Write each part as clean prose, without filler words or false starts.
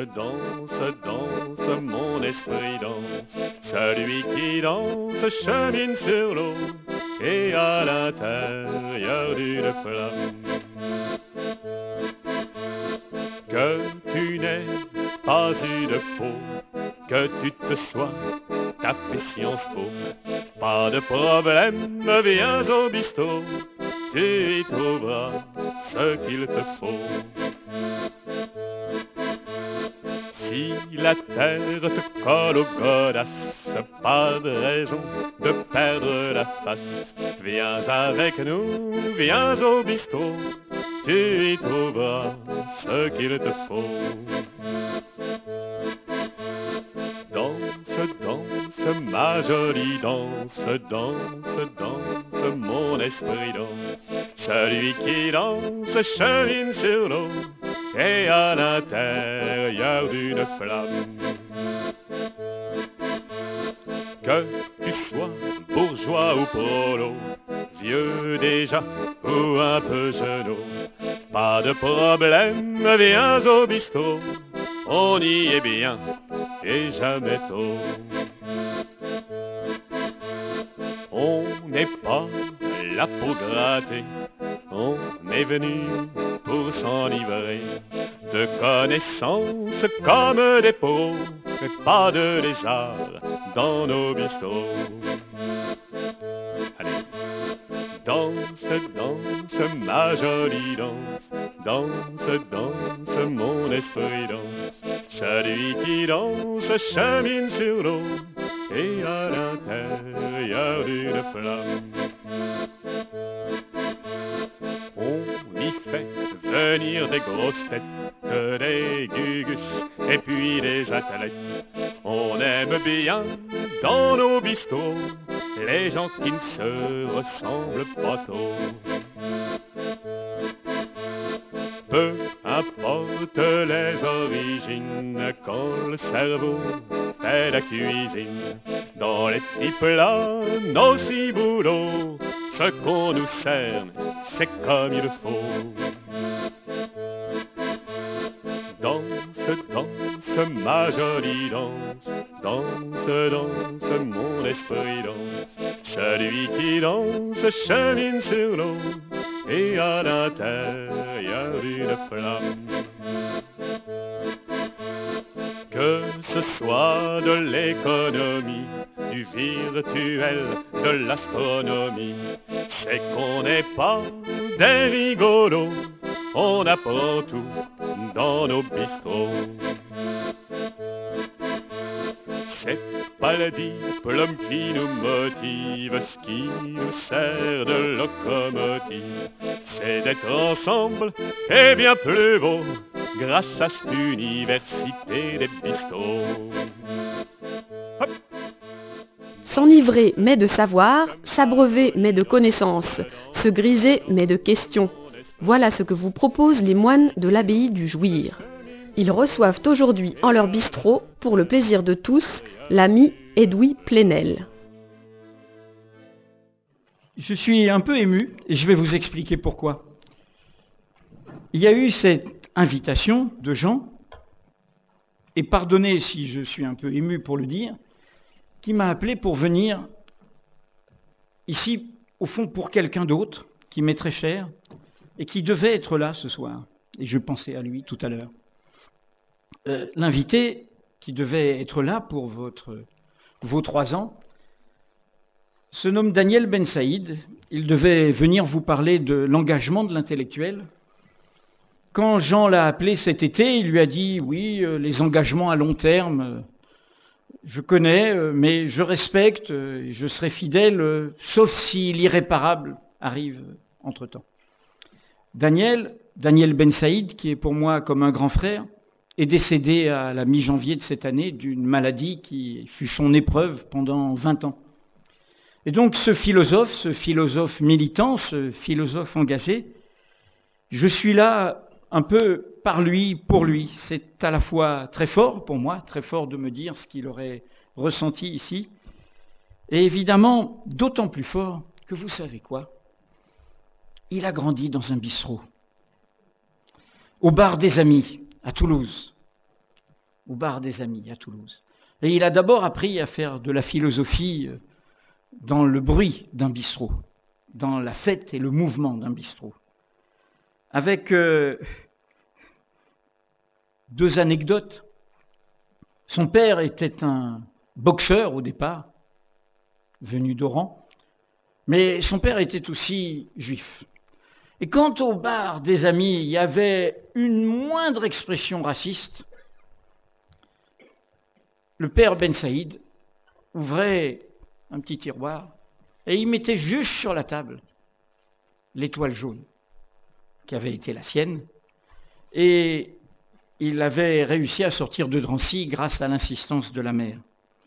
danse, mon esprit danse. Celui qui danse chemine sur l'eau et à l'intérieur d'une flamme. Que tu n'aies pas une peau, que tu te sois tapé Sciences Po, pas de problème, viens au bistrot, tu y trouveras ce qu'il te faut. Si la terre te colle aux godasses, pas de raison de perdre la face. Viens avec nous, viens au bistrot, tu y trouveras ce qu'il te faut. Danse, danse, ma jolie danse, danse, danse, mon esprit danse. Celui qui danse chemine sur l'eau et à l'intérieur d'une flamme. Que tu sois bourgeois ou prolo, vieux déjà ou un peu jeune, pas de problème, viens au bistrot, on y est bien et jamais tôt. On n'est pas là pour gratter, on est venu pour s'enivrer de connaissances comme des pros, mais pas de lézards dans nos bistrots. Allez, danse, danse, ma jolie danse, danse, danse, mon esprit danse. Celui qui danse chemine sur l'eau et à l'intérieur d'une flamme. On y fait venir des grosses têtes, des gugus et puis des athlètes. On aime bien dans nos bistrots les gens qui ne se ressemblent pas trop. Peu importe les origines, quand le cerveau fait la cuisine, dans les petits plats, nos ciboulots, ce qu'on nous cerne, c'est comme il faut. Danse, danse, ma jolie danse, danse, danse, mon esprit danse. Celui qui danse chemine sur l'eau et à l'intérieur d'une flamme. Que ce soit de l'économie, du virtuel, de l'astronomie, c'est qu'on n'est pas des rigolos, on apprend tout dans nos bistrots. C'est pas le diplôme qui nous motive, ce qui nous sert de locomotive, c'est d'être ensemble et bien plus beau grâce à cette université des bistrots. Hop. S'enivrer mais de savoir, s'abreuver mais de connaissances, se griser mais de questions. Voilà ce que vous proposent les moines de l'abbaye du Jouir. Ils reçoivent aujourd'hui en leur bistrot, pour le plaisir de tous, l'ami Edoui Plenel. Je suis un peu ému et je vais vous expliquer pourquoi. Il y a eu cette invitation de Jean, et pardonnez si je suis un peu ému pour le dire, qui m'a appelé pour venir ici, au fond, pour quelqu'un d'autre, qui m'est très cher, et qui devait être là ce soir. Et je pensais à lui tout à l'heure. L'invité, qui devait être là pour vos 3 ans, se nomme Daniel Ben Saïd. Il devait venir vous parler de l'engagement de l'intellectuel. Quand Jean l'a appelé cet été, il lui a dit « Oui, les engagements à long terme, je connais, mais je respecte, je serai fidèle, sauf si l'irréparable arrive entre-temps. » Daniel Ben Saïd, qui est pour moi comme un grand frère, est décédé à la mi-janvier de cette année d'une maladie qui fut son épreuve pendant 20 ans. Et donc ce philosophe militant, ce philosophe engagé, je suis là un peu par lui, pour lui. C'est à la fois très fort pour moi, très fort de me dire ce qu'il aurait ressenti ici, et évidemment d'autant plus fort que vous savez quoi ? Il a grandi dans un bistrot, au bar des Amis, à Toulouse. au bar des Amis à Toulouse. Et il a d'abord appris à faire de la philosophie dans le bruit d'un bistrot, dans la fête et le mouvement d'un bistrot. Avec 2 anecdotes. Son père était un boxeur au départ, venu d'Oran, mais son père était aussi juif. Et quand au bar des Amis, il y avait une moindre expression raciste, le père Ben Saïd ouvrait un petit tiroir et il mettait juste sur la table l'étoile jaune qui avait été la sienne. Et il avait réussi à sortir de Drancy grâce à l'insistance de la mère.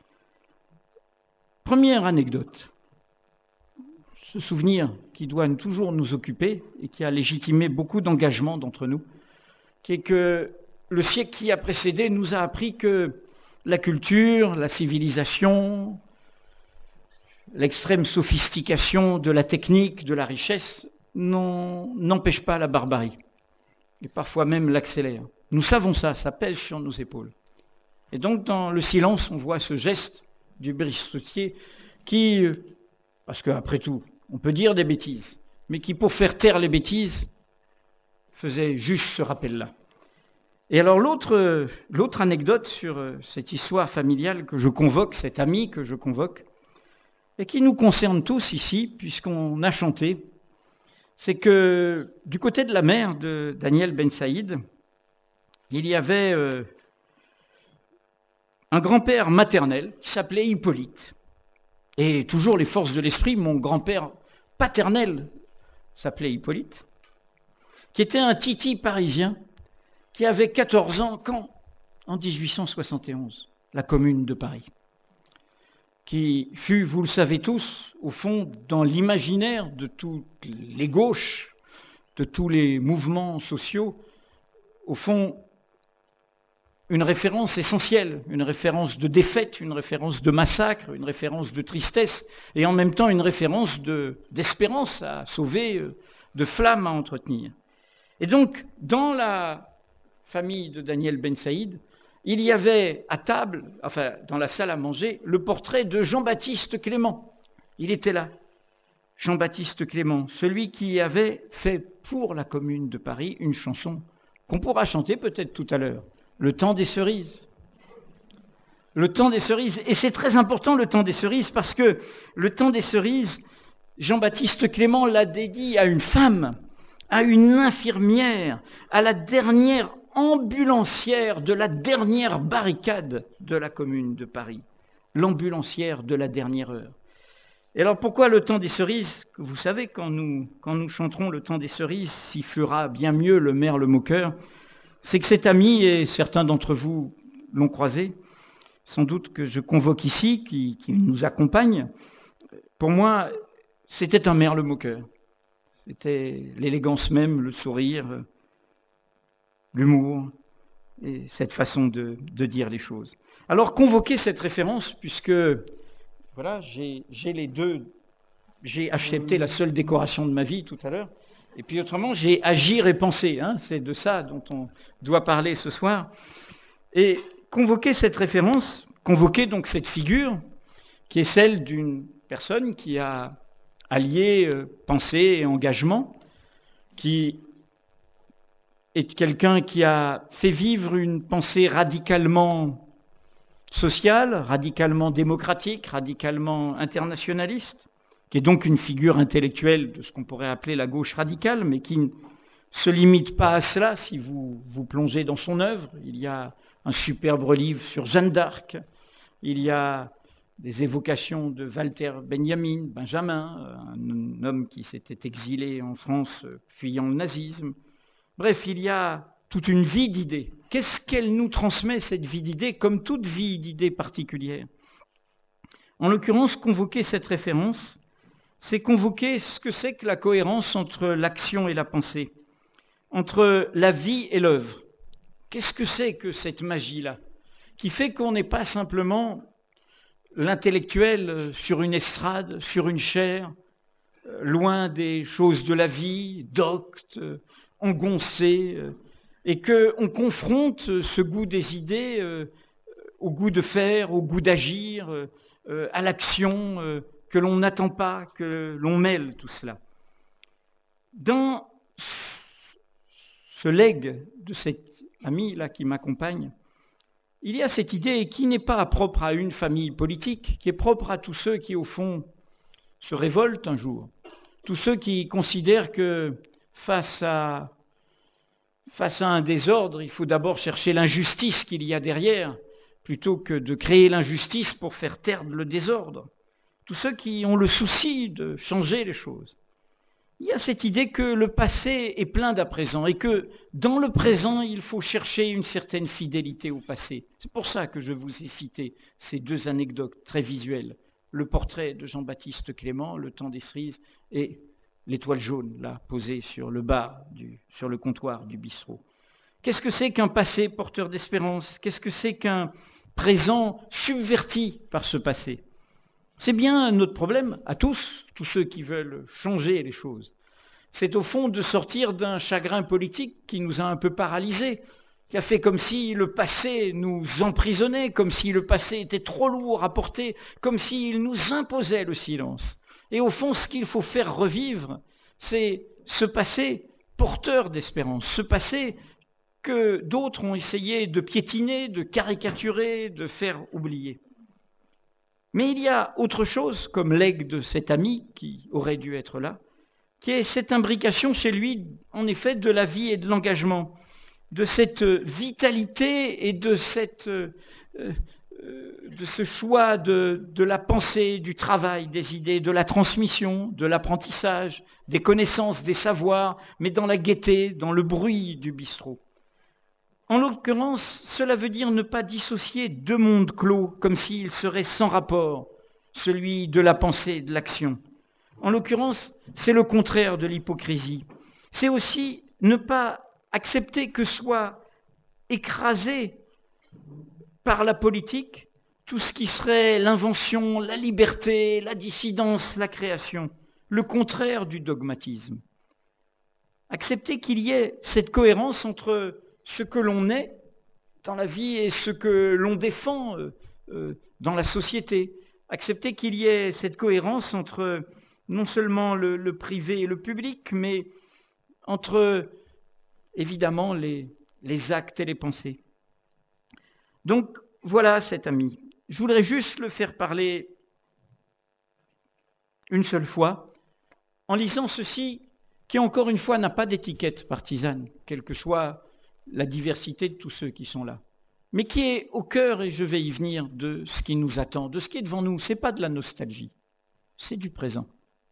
Première anecdote, ce souvenir qui doit toujours nous occuper et qui a légitimé beaucoup d'engagement d'entre nous, qui est que le siècle qui a précédé nous a appris que la culture, la civilisation, l'extrême sophistication de la technique, de la richesse, n'empêchent pas la barbarie, et parfois même l'accélère. Nous savons ça, ça pèse sur nos épaules. Et donc, dans le silence, on voit ce geste du bristotier qui, parce qu'après tout, on peut dire des bêtises, mais qui, pour faire taire les bêtises, faisait juste ce rappel-là. Et alors, l'autre anecdote sur cette histoire familiale que je convoque, cet ami que je convoque, et qui nous concerne tous ici, puisqu'on a chanté, c'est que du côté de la mère de Daniel Ben Saïd, il y avait un grand-père maternel qui s'appelait Hippolyte. Et toujours les forces de l'esprit, mon grand-père paternel s'appelait Hippolyte, qui était un titi parisien qui avait 14 ans quand, en 1871, la Commune de Paris, qui fut, vous le savez tous, au fond, dans l'imaginaire de toutes les gauches, de tous les mouvements sociaux, au fond, une référence essentielle, une référence de défaite, une référence de massacre, une référence de tristesse, et en même temps une référence d'espérance à sauver, de flamme à entretenir. Et donc, dans la famille de Daniel Ben Saïd, il y avait à table, enfin dans la salle à manger, le portrait de Jean-Baptiste Clément. Il était là, Jean-Baptiste Clément, celui qui avait fait pour la Commune de Paris une chanson qu'on pourra chanter peut-être tout à l'heure, Le temps des cerises. Le temps des cerises. Et c'est très important, le temps des cerises, parce que le temps des cerises, Jean-Baptiste Clément l'a dédié à une femme, à une infirmière, à la dernière ambulancière de la dernière barricade de la Commune de Paris, l'ambulancière de la dernière heure. Et alors pourquoi le temps des cerises? Vous savez, quand nous chanterons le temps des cerises, sifflera bien mieux le merle moqueur, c'est que cet ami, et certains d'entre vous l'ont croisé, sans doute que je convoque ici, qui nous accompagne, pour moi, c'était un merle moqueur. C'était l'élégance même, le sourire, l'humour et cette façon de dire les choses. Alors, convoquer cette référence, puisque voilà, j'ai accepté la seule décoration de ma vie tout à l'heure, et puis autrement, j'ai agir et penser. C'est de ça dont on doit parler ce soir. Et convoquer cette référence, convoquer donc cette figure, qui est celle d'une personne qui a allié pensée et engagement, qui est quelqu'un qui a fait vivre une pensée radicalement sociale, radicalement démocratique, radicalement internationaliste, qui est donc une figure intellectuelle de ce qu'on pourrait appeler la gauche radicale, mais qui ne se limite pas à cela si vous plongez dans son œuvre. Il y a un superbe livre sur Jeanne d'Arc, il y a des évocations de Walter Benjamin, un homme qui s'était exilé en France fuyant le nazisme. Bref, il y a toute une vie d'idées. Qu'est-ce qu'elle nous transmet, cette vie d'idées, comme toute vie d'idées particulière? En l'occurrence, convoquer cette référence, c'est convoquer ce que c'est que la cohérence entre l'action et la pensée, entre la vie et l'œuvre. Qu'est-ce que c'est que cette magie-là, qui fait qu'on n'est pas simplement l'intellectuel sur une estrade, sur une chaire, loin des choses de la vie, docte, engoncé, et qu'on confronte ce goût des idées au goût de faire, au goût d'agir, à l'action, que l'on n'attend pas, que l'on mêle tout cela. Dans ce legs de cet ami-là qui m'accompagne, il y a cette idée qui n'est pas propre à une famille politique, qui est propre à tous ceux qui, au fond, se révoltent un jour, tous ceux qui considèrent que face à un désordre, il faut d'abord chercher l'injustice qu'il y a derrière, plutôt que de créer l'injustice pour faire taire le désordre. Tous ceux qui ont le souci de changer les choses. Il y a cette idée que le passé est plein d'à présent et que dans le présent, il faut chercher une certaine fidélité au passé. C'est pour ça que je vous ai cité ces deux anecdotes très visuelles. Le portrait de Jean-Baptiste Clément, le temps des cerises, et l'étoile jaune, là, posée sur le bar, sur le comptoir du bistrot. Qu'est-ce que c'est qu'un passé porteur d'espérance ? Qu'est-ce que c'est qu'un présent subverti par ce passé ? C'est bien notre problème, à tous ceux qui veulent changer les choses. C'est au fond de sortir d'un chagrin politique qui nous a un peu paralysés, qui a fait comme si le passé nous emprisonnait, comme si le passé était trop lourd à porter, comme s'il nous imposait le silence. Et au fond, ce qu'il faut faire revivre, c'est ce passé porteur d'espérance, ce passé que d'autres ont essayé de piétiner, de caricaturer, de faire oublier. Mais il y a autre chose, comme legs de cet ami qui aurait dû être là, qui est cette imbrication chez lui, en effet, de la vie et de l'engagement, de cette vitalité et de ce choix de la pensée, du travail, des idées, de la transmission, de l'apprentissage, des connaissances, des savoirs, mais dans la gaieté, dans le bruit du bistrot. En l'occurrence, cela veut dire ne pas dissocier deux mondes clos, comme s'ils seraient sans rapport, celui de la pensée et de l'action. En l'occurrence, c'est le contraire de l'hypocrisie. C'est aussi ne pas accepter que soit écrasé par la politique tout ce qui serait l'invention, la liberté, la dissidence, la création, le contraire du dogmatisme. Accepter qu'il y ait cette cohérence entre ce que l'on est dans la vie et ce que l'on défend dans la société. Accepter qu'il y ait cette cohérence entre non seulement le privé et le public, mais entre, évidemment, les actes et les pensées. Donc, voilà cet ami. Je voudrais juste le faire parler une seule fois, en lisant ceci, qui encore une fois n'a pas d'étiquette partisane, quelle que soit la diversité de tous ceux qui sont là, mais qui est au cœur, et je vais y venir, de ce qui nous attend, de ce qui est devant nous. Ce n'est pas de la nostalgie, c'est du présent.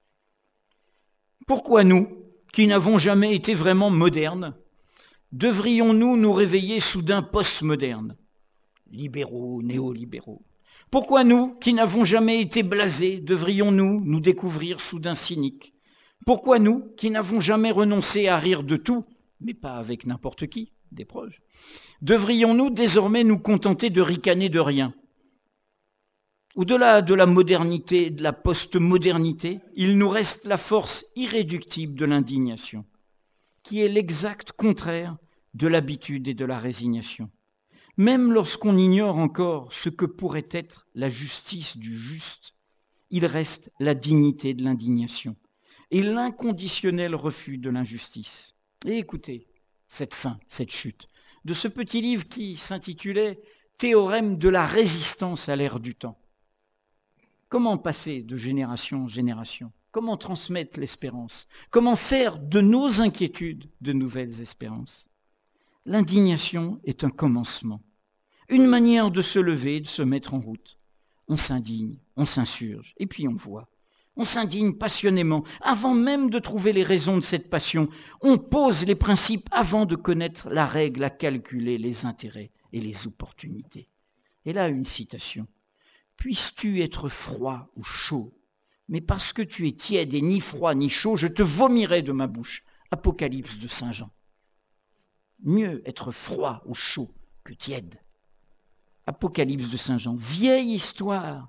Pourquoi nous, qui n'avons jamais été vraiment modernes, devrions-nous nous réveiller soudain post-modernes, libéraux, néolibéraux ? Pourquoi nous, qui n'avons jamais été blasés, devrions-nous nous découvrir soudain cyniques ? Pourquoi nous, qui n'avons jamais renoncé à rire de tout, mais pas avec n'importe qui, des proches, devrions-nous désormais nous contenter de ricaner de rien ? Au-delà de la modernité, de la post-modernité, il nous reste la force irréductible de l'indignation, qui est l'exact contraire de l'habitude et de la résignation. Même lorsqu'on ignore encore ce que pourrait être la justice du juste, il reste la dignité de l'indignation et l'inconditionnel refus de l'injustice. Et écoutez cette fin, cette chute, de ce petit livre qui s'intitulait « Théorème de la résistance à l'ère du temps ». Comment passer de génération en génération ? Comment transmettre l'espérance ? Comment faire de nos inquiétudes de nouvelles espérances ? L'indignation est un commencement, une manière de se lever et de se mettre en route. On s'indigne, on s'insurge, et puis on voit. On s'indigne passionnément, avant même de trouver les raisons de cette passion. On pose les principes avant de connaître la règle à calculer les intérêts et les opportunités. Et là, une citation. « Puisses-tu être froid ou chaud, mais parce que tu es tiède et ni froid ni chaud, je te vomirai de ma bouche. » Apocalypse de Saint Jean. Mieux être froid ou chaud que tiède. Apocalypse de Saint Jean. Vieille histoire.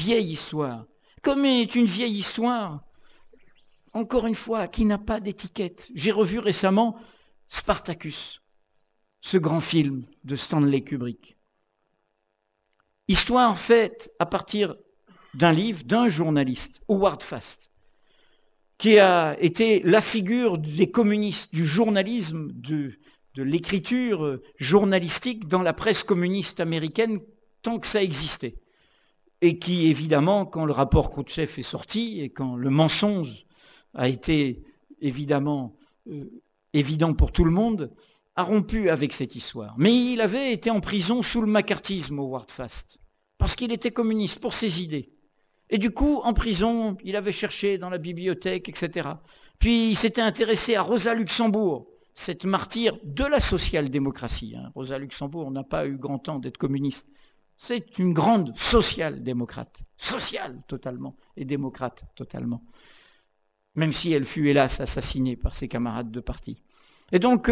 Comme est une vieille histoire, encore une fois, qui n'a pas d'étiquette. J'ai revu récemment Spartacus. ce grand film de Stanley Kubrick. Histoire faite à partir d'un livre d'un journaliste, Howard Fast, qui a été la figure des communistes, du journalisme, de l'écriture journalistique dans la presse communiste américaine tant que ça existait. Et qui, évidemment, quand le rapport Khrouchtchev est sorti et quand le mensonge a été évidemment évident pour tout le monde, a rompu avec cette histoire. Mais il avait été en prison sous le macartisme, Howard Fast, parce qu'il était communiste pour ses idées. Et du coup, en prison, il avait cherché dans la bibliothèque, etc. Puis il s'était intéressé à Rosa Luxembourg, cette martyre de la social-démocratie. Rosa Luxembourg n'a pas eu grand temps d'être communiste. C'est une grande social-démocrate, sociale totalement, et démocrate totalement. Même si elle fut hélas assassinée par ses camarades de parti. Et donc,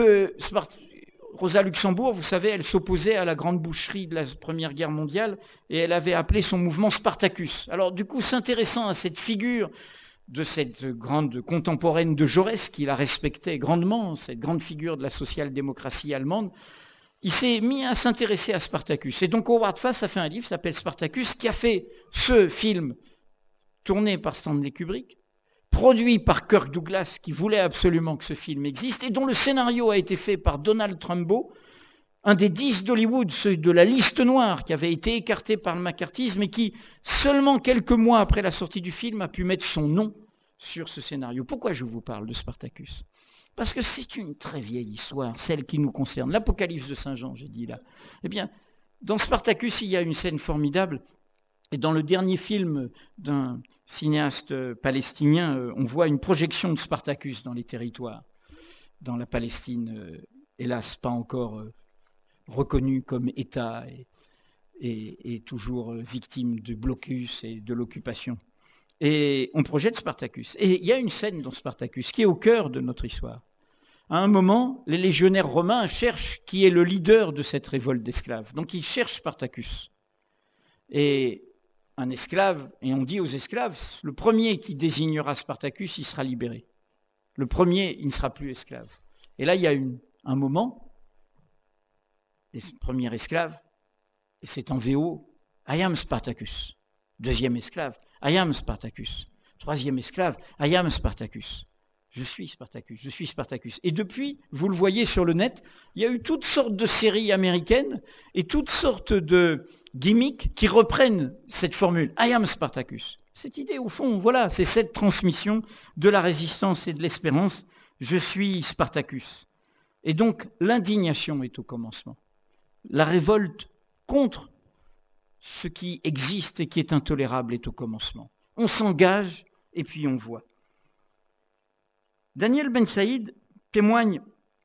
Rosa Luxembourg, vous savez, elle s'opposait à la grande boucherie de la Première Guerre mondiale et elle avait appelé son mouvement Spartacus. Alors du coup, s'intéressant à cette figure de cette grande contemporaine de Jaurès, qui la respectait grandement, cette grande figure de la social-démocratie allemande, il s'est mis à s'intéresser à Spartacus. Et donc Howard Fast a fait un livre qui s'appelle Spartacus, qui a fait ce film tourné par Stanley Kubrick, produit par Kirk Douglas, qui voulait absolument que ce film existe, et dont le scénario a été fait par Donald Trumbo, un des 10 d'Hollywood, ceux de la liste noire, qui avait été écarté par le macartisme, et qui, seulement quelques mois après la sortie du film, a pu mettre son nom sur ce scénario. Pourquoi je vous parle de Spartacus ? Parce que c'est une très vieille histoire, celle qui nous concerne. L'Apocalypse de Saint Jean, j'ai dit là. Eh bien, dans Spartacus, il y a une scène formidable. Et dans le dernier film d'un cinéaste palestinien, on voit une projection de Spartacus dans les territoires, dans la Palestine, hélas pas encore reconnue comme État et toujours victime du blocus et de l'occupation. Et on projette Spartacus. Et il y a une scène dans Spartacus qui est au cœur de notre histoire. À un moment, les légionnaires romains cherchent qui est le leader de cette révolte d'esclaves. Donc ils cherchent Spartacus. Et un esclave, et on dit aux esclaves, le premier qui désignera Spartacus, il sera libéré. Le premier, il ne sera plus esclave. Et là, il y a un moment, le premier esclave, et c'est en VO, I am Spartacus. Deuxième esclave, I am Spartacus. Troisième esclave, I am Spartacus. Je suis Spartacus, je suis Spartacus. Et depuis, vous le voyez sur le net, il y a eu toutes sortes de séries américaines et toutes sortes de gimmicks qui reprennent cette formule, I am Spartacus. Cette idée, au fond, voilà, c'est cette transmission de la résistance et de l'espérance, je suis Spartacus. Et donc, l'indignation est au commencement. La révolte contre ce qui existe et qui est intolérable est au commencement. On s'engage et puis on voit. Daniel Bensaïd témoigne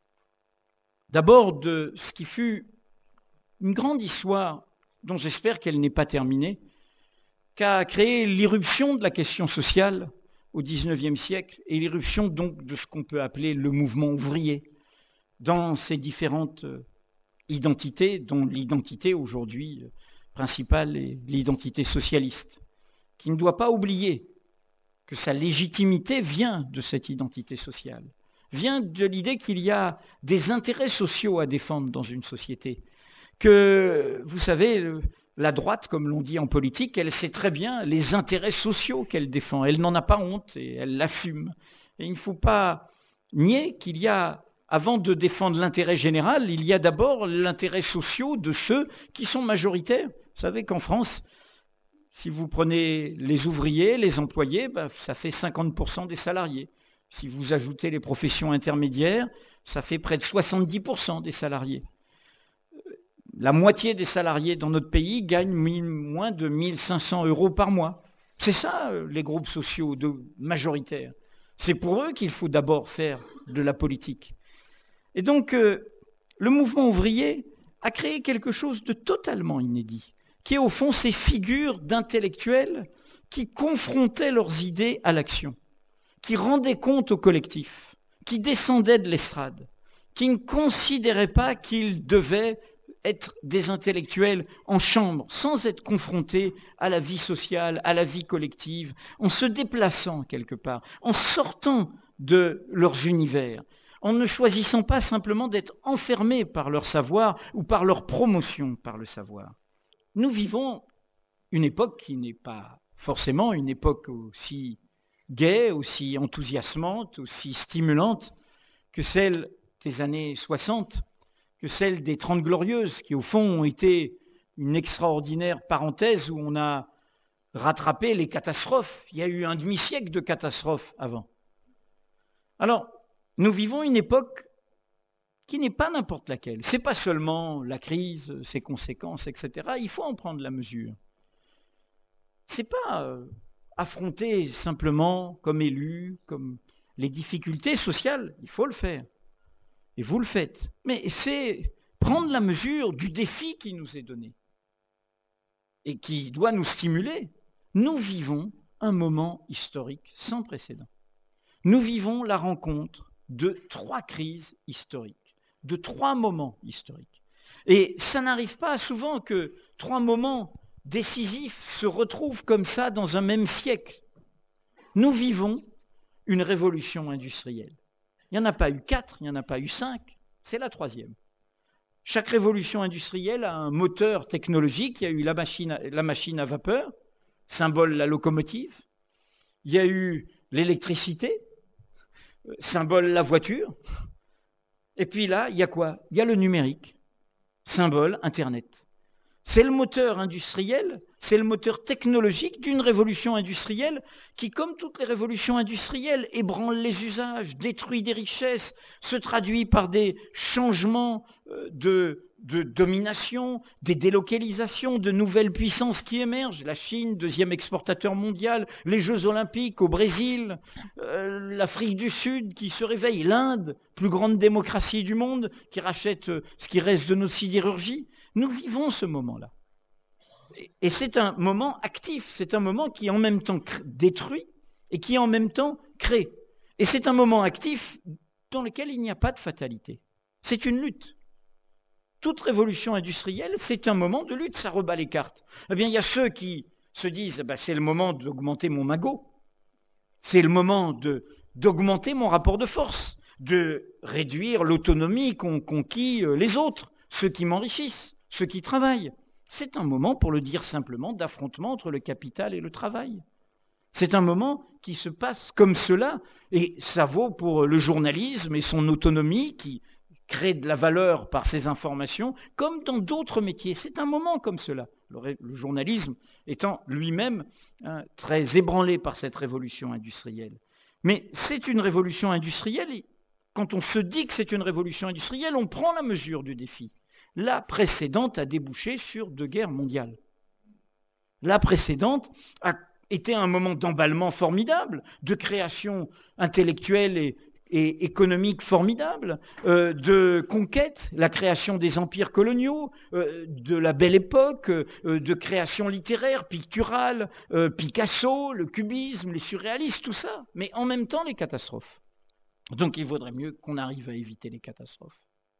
d'abord de ce qui fut une grande histoire dont j'espère qu'elle n'est pas terminée, qu'a créé l'irruption de la question sociale au XIXe siècle et l'irruption donc de ce qu'on peut appeler le mouvement ouvrier dans ses différentes identités, dont l'identité aujourd'hui principale est l'identité socialiste, qui ne doit pas oublier que sa légitimité vient de cette identité sociale, vient de l'idée qu'il y a des intérêts sociaux à défendre dans une société, que, vous savez, la droite, comme l'on dit en politique, elle sait très bien les intérêts sociaux qu'elle défend, elle n'en a pas honte et elle l'assume. Et il ne faut pas nier qu'il y a, avant de défendre l'intérêt général, il y a d'abord l'intérêt social de ceux qui sont majoritaires. Vous savez qu'en France, si vous prenez les ouvriers, les employés, ça fait 50% des salariés. Si vous ajoutez les professions intermédiaires, ça fait près de 70% des salariés. La moitié des salariés dans notre pays gagnent moins de 1 500 € par mois. C'est ça, les groupes sociaux majoritaires. C'est pour eux qu'il faut d'abord faire de la politique. Et donc, le mouvement ouvrier a créé quelque chose de totalement inédit, qui est au fond ces figures d'intellectuels qui confrontaient leurs idées à l'action, qui rendaient compte au collectif, qui descendaient de l'estrade, qui ne considéraient pas qu'ils devaient être des intellectuels en chambre, sans être confrontés à la vie sociale, à la vie collective, en se déplaçant quelque part, en sortant de leurs univers, en ne choisissant pas simplement d'être enfermés par leur savoir ou par leur promotion par le savoir. Nous vivons une époque qui n'est pas forcément une époque aussi gaie, aussi enthousiasmante, aussi stimulante que celle des années 60, que celle des 30 Glorieuses, qui au fond ont été une extraordinaire parenthèse où on a rattrapé les catastrophes. Il y a eu un demi-siècle de catastrophes avant. Alors, nous vivons une époque qui n'est pas n'importe laquelle. Ce n'est pas seulement la crise, ses conséquences, etc. Il faut en prendre la mesure. Ce n'est pas affronter simplement comme élu, comme les difficultés sociales. Il faut le faire. Et vous le faites. Mais c'est prendre la mesure du défi qui nous est donné et qui doit nous stimuler. Nous vivons un moment historique sans précédent. Nous vivons la rencontre de 3 crises historiques, de 3 moments historiques. Et ça n'arrive pas souvent que 3 moments décisifs se retrouvent comme ça dans un même siècle. Nous vivons une révolution industrielle. Il n'y en a pas eu 4, il n'y en a pas eu 5, c'est la 3e. Chaque révolution industrielle a un moteur technologique. Il y a eu la machine à vapeur, symbole la locomotive. Il y a eu l'électricité, symbole la voiture. Et puis là, il y a quoi? Il y a le numérique, symbole Internet. C'est le moteur industriel, c'est le moteur technologique d'une révolution industrielle qui, comme toutes les révolutions industrielles, ébranle les usages, détruit des richesses, se traduit par des changements de domination, des délocalisations, de nouvelles puissances qui émergent. La Chine, 2e exportateur mondial, les Jeux Olympiques au Brésil, l'Afrique du Sud qui se réveille, l'Inde, plus grande démocratie du monde, qui rachète ce qui reste de notre sidérurgie. Nous vivons ce moment-là. Et c'est un moment actif, c'est un moment qui en même temps détruit et qui en même temps crée. Et c'est un moment actif dans lequel il n'y a pas de fatalité. C'est une lutte. Toute révolution industrielle, c'est un moment de lutte, ça rebat les cartes. Eh bien, il y a ceux qui se disent c'est le moment d'augmenter mon magot, c'est le moment d'augmenter mon rapport de force, de réduire l'autonomie qu'ont conquis les autres, ceux qui m'enrichissent, ceux qui travaillent. C'est un moment, pour le dire simplement, d'affrontement entre le capital et le travail. C'est un moment qui se passe comme cela, et ça vaut pour le journalisme et son autonomie qui crée de la valeur par ses informations, comme dans d'autres métiers. C'est un moment comme cela. Le journalisme étant lui-même très ébranlé par cette révolution industrielle. Mais c'est une révolution industrielle, et quand on se dit que c'est une révolution industrielle, on prend la mesure du défi. La précédente a débouché sur 2 guerres mondiales. La précédente a été un moment d'emballement formidable, de création intellectuelle et économique formidable, de conquête, la création des empires coloniaux, de la Belle Époque, de création littéraire, picturale, Picasso, le cubisme, les surréalistes, tout ça. Mais en même temps, les catastrophes. Donc il vaudrait mieux qu'on arrive à éviter les catastrophes.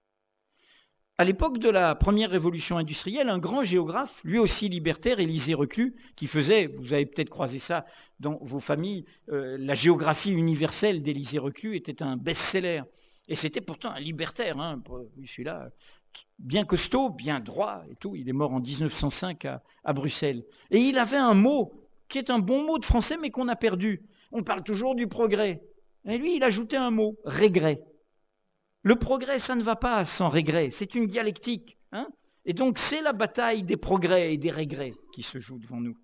À l'époque de la première révolution industrielle, un grand géographe, lui aussi libertaire, Élisée Reclus, qui faisait, vous avez peut-être croisé ça dans vos familles, la géographie universelle d'Élisée Reclus était un best-seller. Et c'était pourtant un libertaire, celui-là, bien costaud, bien droit et tout. Il est mort en 1905 à Bruxelles. Et il avait un mot qui est un bon mot de français, mais qu'on a perdu. On parle toujours du progrès. Et lui, il ajoutait un mot, régret. Le progrès, ça ne va pas sans regret, c'est une dialectique. Et donc, c'est la bataille des progrès et des regrets qui se joue devant nous.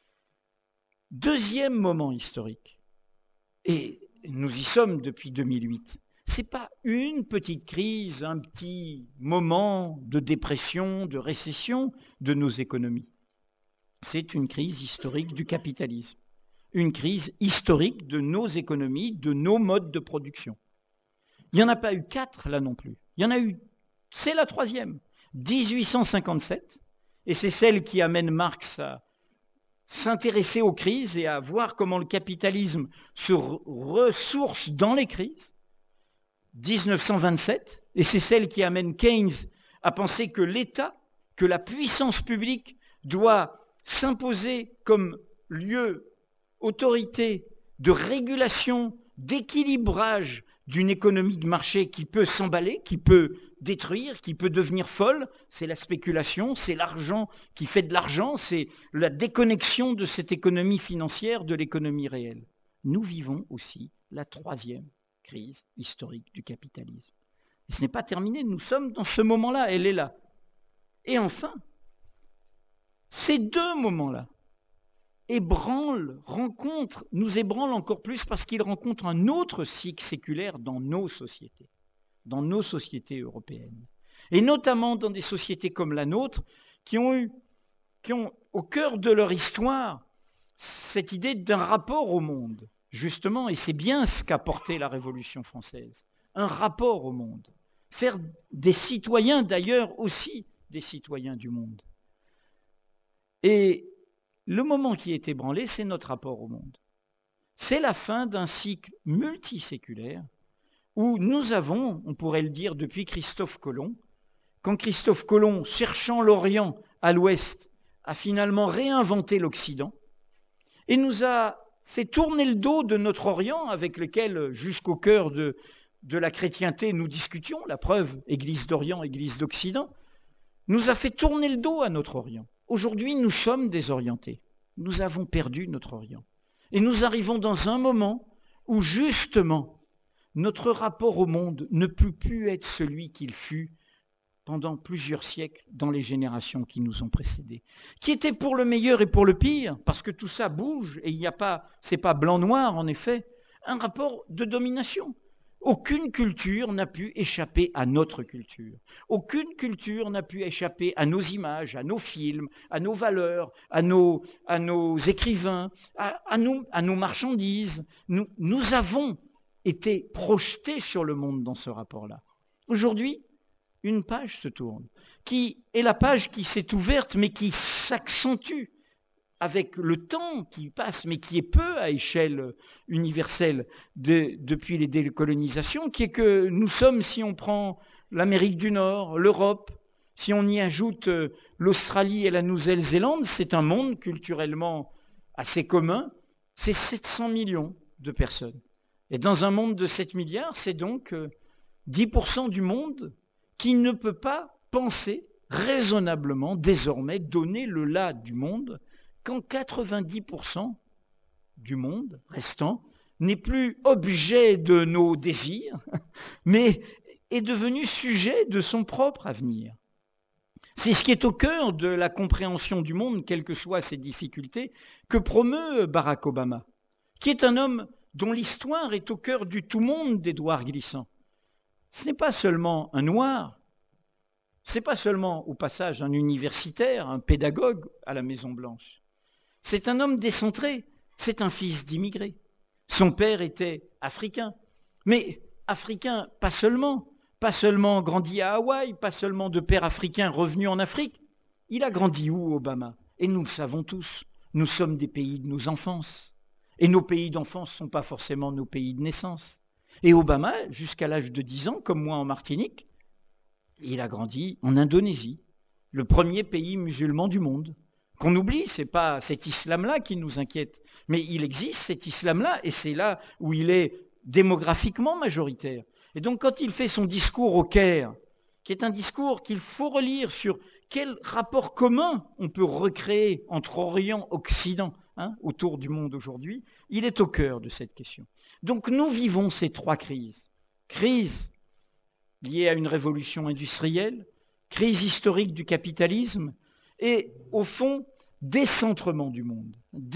2e moment historique, et nous y sommes depuis 2008. Ce n'est pas une petite crise, un petit moment de dépression, de récession de nos économies. C'est une crise historique du capitalisme, une crise historique de nos économies, de nos modes de production. Il n'y en a pas eu 4 là non plus. Il y en a eu, c'est la 3e, 1857, et c'est celle qui amène Marx à s'intéresser aux crises et à voir comment le capitalisme se ressource dans les crises. 1927, et c'est celle qui amène Keynes à penser que l'État, que la puissance publique doit s'imposer comme lieu, autorité de régulation, d'équilibrage d'une économie de marché qui peut s'emballer, qui peut détruire, qui peut devenir folle. C'est la spéculation, c'est l'argent qui fait de l'argent, c'est la déconnexion de cette économie financière de l'économie réelle. Nous vivons aussi la troisième crise historique du capitalisme. Et ce n'est pas terminé, nous sommes dans ce moment-là, elle est là. Et enfin, ces deux moments-là nous ébranlent encore plus parce qu'ils rencontrent un autre cycle séculaire dans nos sociétés européennes. Et notamment dans des sociétés comme la nôtre, qui ont au cœur de leur histoire cette idée d'un rapport au monde, justement, et c'est bien ce qu'a porté la Révolution française, un rapport au monde. Faire des citoyens, d'ailleurs, aussi des citoyens du monde. Et le moment qui est ébranlé, c'est notre rapport au monde. C'est la fin d'un cycle multiséculaire où nous avons, on pourrait le dire depuis Christophe Colomb, quand Christophe Colomb, cherchant l'Orient à l'Ouest, a finalement réinventé l'Occident et nous a fait tourner le dos de notre Orient avec lequel, jusqu'au cœur de la chrétienté, nous discutions, la preuve, Église d'Orient, Église d'Occident, nous a fait tourner le dos à notre Orient. Aujourd'hui, nous sommes désorientés. Nous avons perdu notre Orient. Et nous arrivons dans un moment où, justement, notre rapport au monde ne peut plus être celui qu'il fut pendant plusieurs siècles dans les générations qui nous ont précédés, qui était pour le meilleur et pour le pire, parce que tout ça bouge, et c'est pas blanc-noir, en effet, un rapport de domination. Aucune culture n'a pu échapper à notre culture. Aucune culture n'a pu échapper à nos images, à nos films, à nos valeurs, à nos écrivains, à nos marchandises. Nous avons été projetés sur le monde dans ce rapport-là. Aujourd'hui, une page se tourne, qui est la page qui s'est ouverte, mais qui s'accentue avec le temps qui passe, mais qui est peu à échelle universelle depuis les décolonisations, qui est que nous sommes, si on prend l'Amérique du Nord, l'Europe, si on y ajoute l'Australie et la Nouvelle-Zélande, c'est un monde culturellement assez commun, c'est 700 millions de personnes. Et dans un monde de 7 milliards, c'est donc 10% du monde qui ne peut pas penser raisonnablement, désormais, donner le là du monde, quand 90% du monde restant n'est plus objet de nos désirs, mais est devenu sujet de son propre avenir. C'est ce qui est au cœur de la compréhension du monde, quelles que soient ses difficultés, que promeut Barack Obama, qui est un homme dont l'histoire est au cœur du tout-monde d'Édouard Glissant. Ce n'est pas seulement un noir, ce n'est pas seulement, au passage, un universitaire, un pédagogue à la Maison-Blanche. C'est un homme décentré, c'est un fils d'immigrés. Son père était africain, mais africain pas seulement grandi à Hawaï, pas seulement de père africain revenu en Afrique. Il a grandi où, Obama? Et nous le savons tous, nous sommes des pays de nos enfances. Et nos pays d'enfance ne sont pas forcément nos pays de naissance. Et Obama, jusqu'à l'âge de 10 ans, comme moi en Martinique, il a grandi en Indonésie, le premier pays musulman du monde. Qu'on oublie, ce n'est pas cet islam-là qui nous inquiète, mais il existe cet islam-là, et c'est là où il est démographiquement majoritaire. Et donc quand il fait son discours au Caire, qui est un discours qu'il faut relire sur quel rapport commun on peut recréer entre Orient et Occident autour du monde aujourd'hui, il est au cœur de cette question. Donc nous vivons ces trois crises. Crise liée à une révolution industrielle, crise historique du capitalisme, et au fond, décentrement du monde.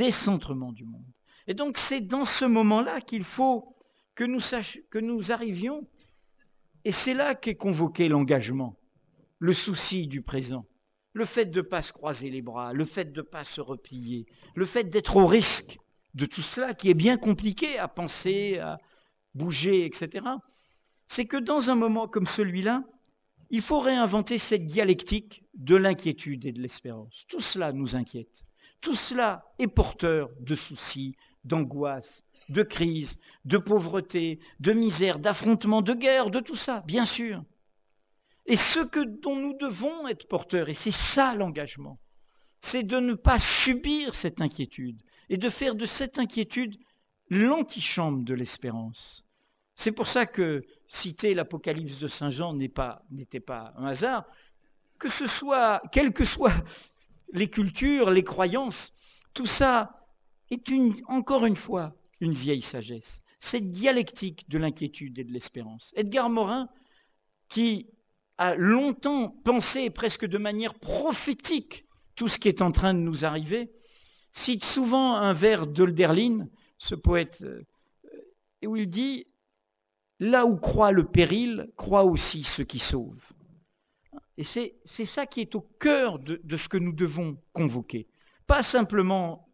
Et donc c'est dans ce moment-là qu'il faut que nous arrivions, et c'est là qu'est convoqué l'engagement, le souci du présent, le fait de ne pas se croiser les bras, le fait de ne pas se replier, le fait d'être au risque de tout cela qui est bien compliqué à penser, à bouger, etc. C'est que dans un moment comme celui-là, il faut réinventer cette dialectique de l'inquiétude et de l'espérance. Tout cela nous inquiète. Tout cela est porteur de soucis, d'angoisse, de crise, de pauvreté, de misère, d'affrontement, de guerre, de tout ça, bien sûr. Et dont nous devons être porteurs, et c'est ça l'engagement, c'est de ne pas subir cette inquiétude et de faire de cette inquiétude l'antichambre de l'espérance. C'est pour ça que citer l'Apocalypse de Saint Jean n'était pas un hasard, que ce soit, quelles que soient les cultures, les croyances, tout ça est encore une fois une vieille sagesse. Cette dialectique de l'inquiétude et de l'espérance. Edgar Morin, qui a longtemps pensé presque de manière prophétique tout ce qui est en train de nous arriver, cite souvent un vers d'Hölderlin, ce poète, où il dit « Là où croit le péril, croit aussi ce qui sauve ». Et c'est ça qui est au cœur de ce que nous devons convoquer. Pas simplement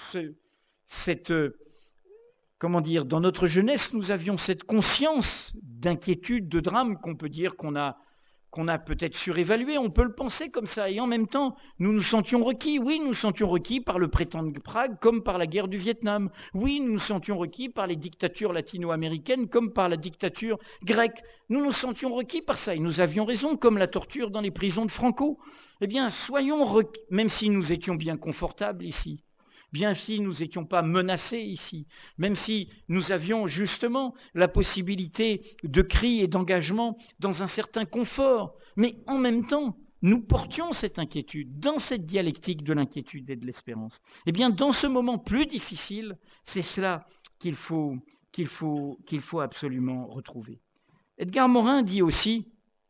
dans notre jeunesse, nous avions cette conscience d'inquiétude, de drame qu'on peut dire qu'on a peut-être surévalué, on peut le penser comme ça. Et en même temps, nous nous sentions requis. Oui, nous nous sentions requis par le printemps de Prague comme par la guerre du Vietnam. Oui, nous nous sentions requis par les dictatures latino-américaines comme par la dictature grecque. Nous nous sentions requis par ça et nous avions raison, comme la torture dans les prisons de Franco. Eh bien, soyons requis, même si nous étions bien confortables ici. Bien si nous n'étions pas menacés ici, même si nous avions justement la possibilité de cris et d'engagement dans un certain confort, mais en même temps, nous portions cette inquiétude, dans cette dialectique de l'inquiétude et de l'espérance. Eh bien, dans ce moment plus difficile, c'est cela qu'il faut absolument retrouver. Edgar Morin dit aussi,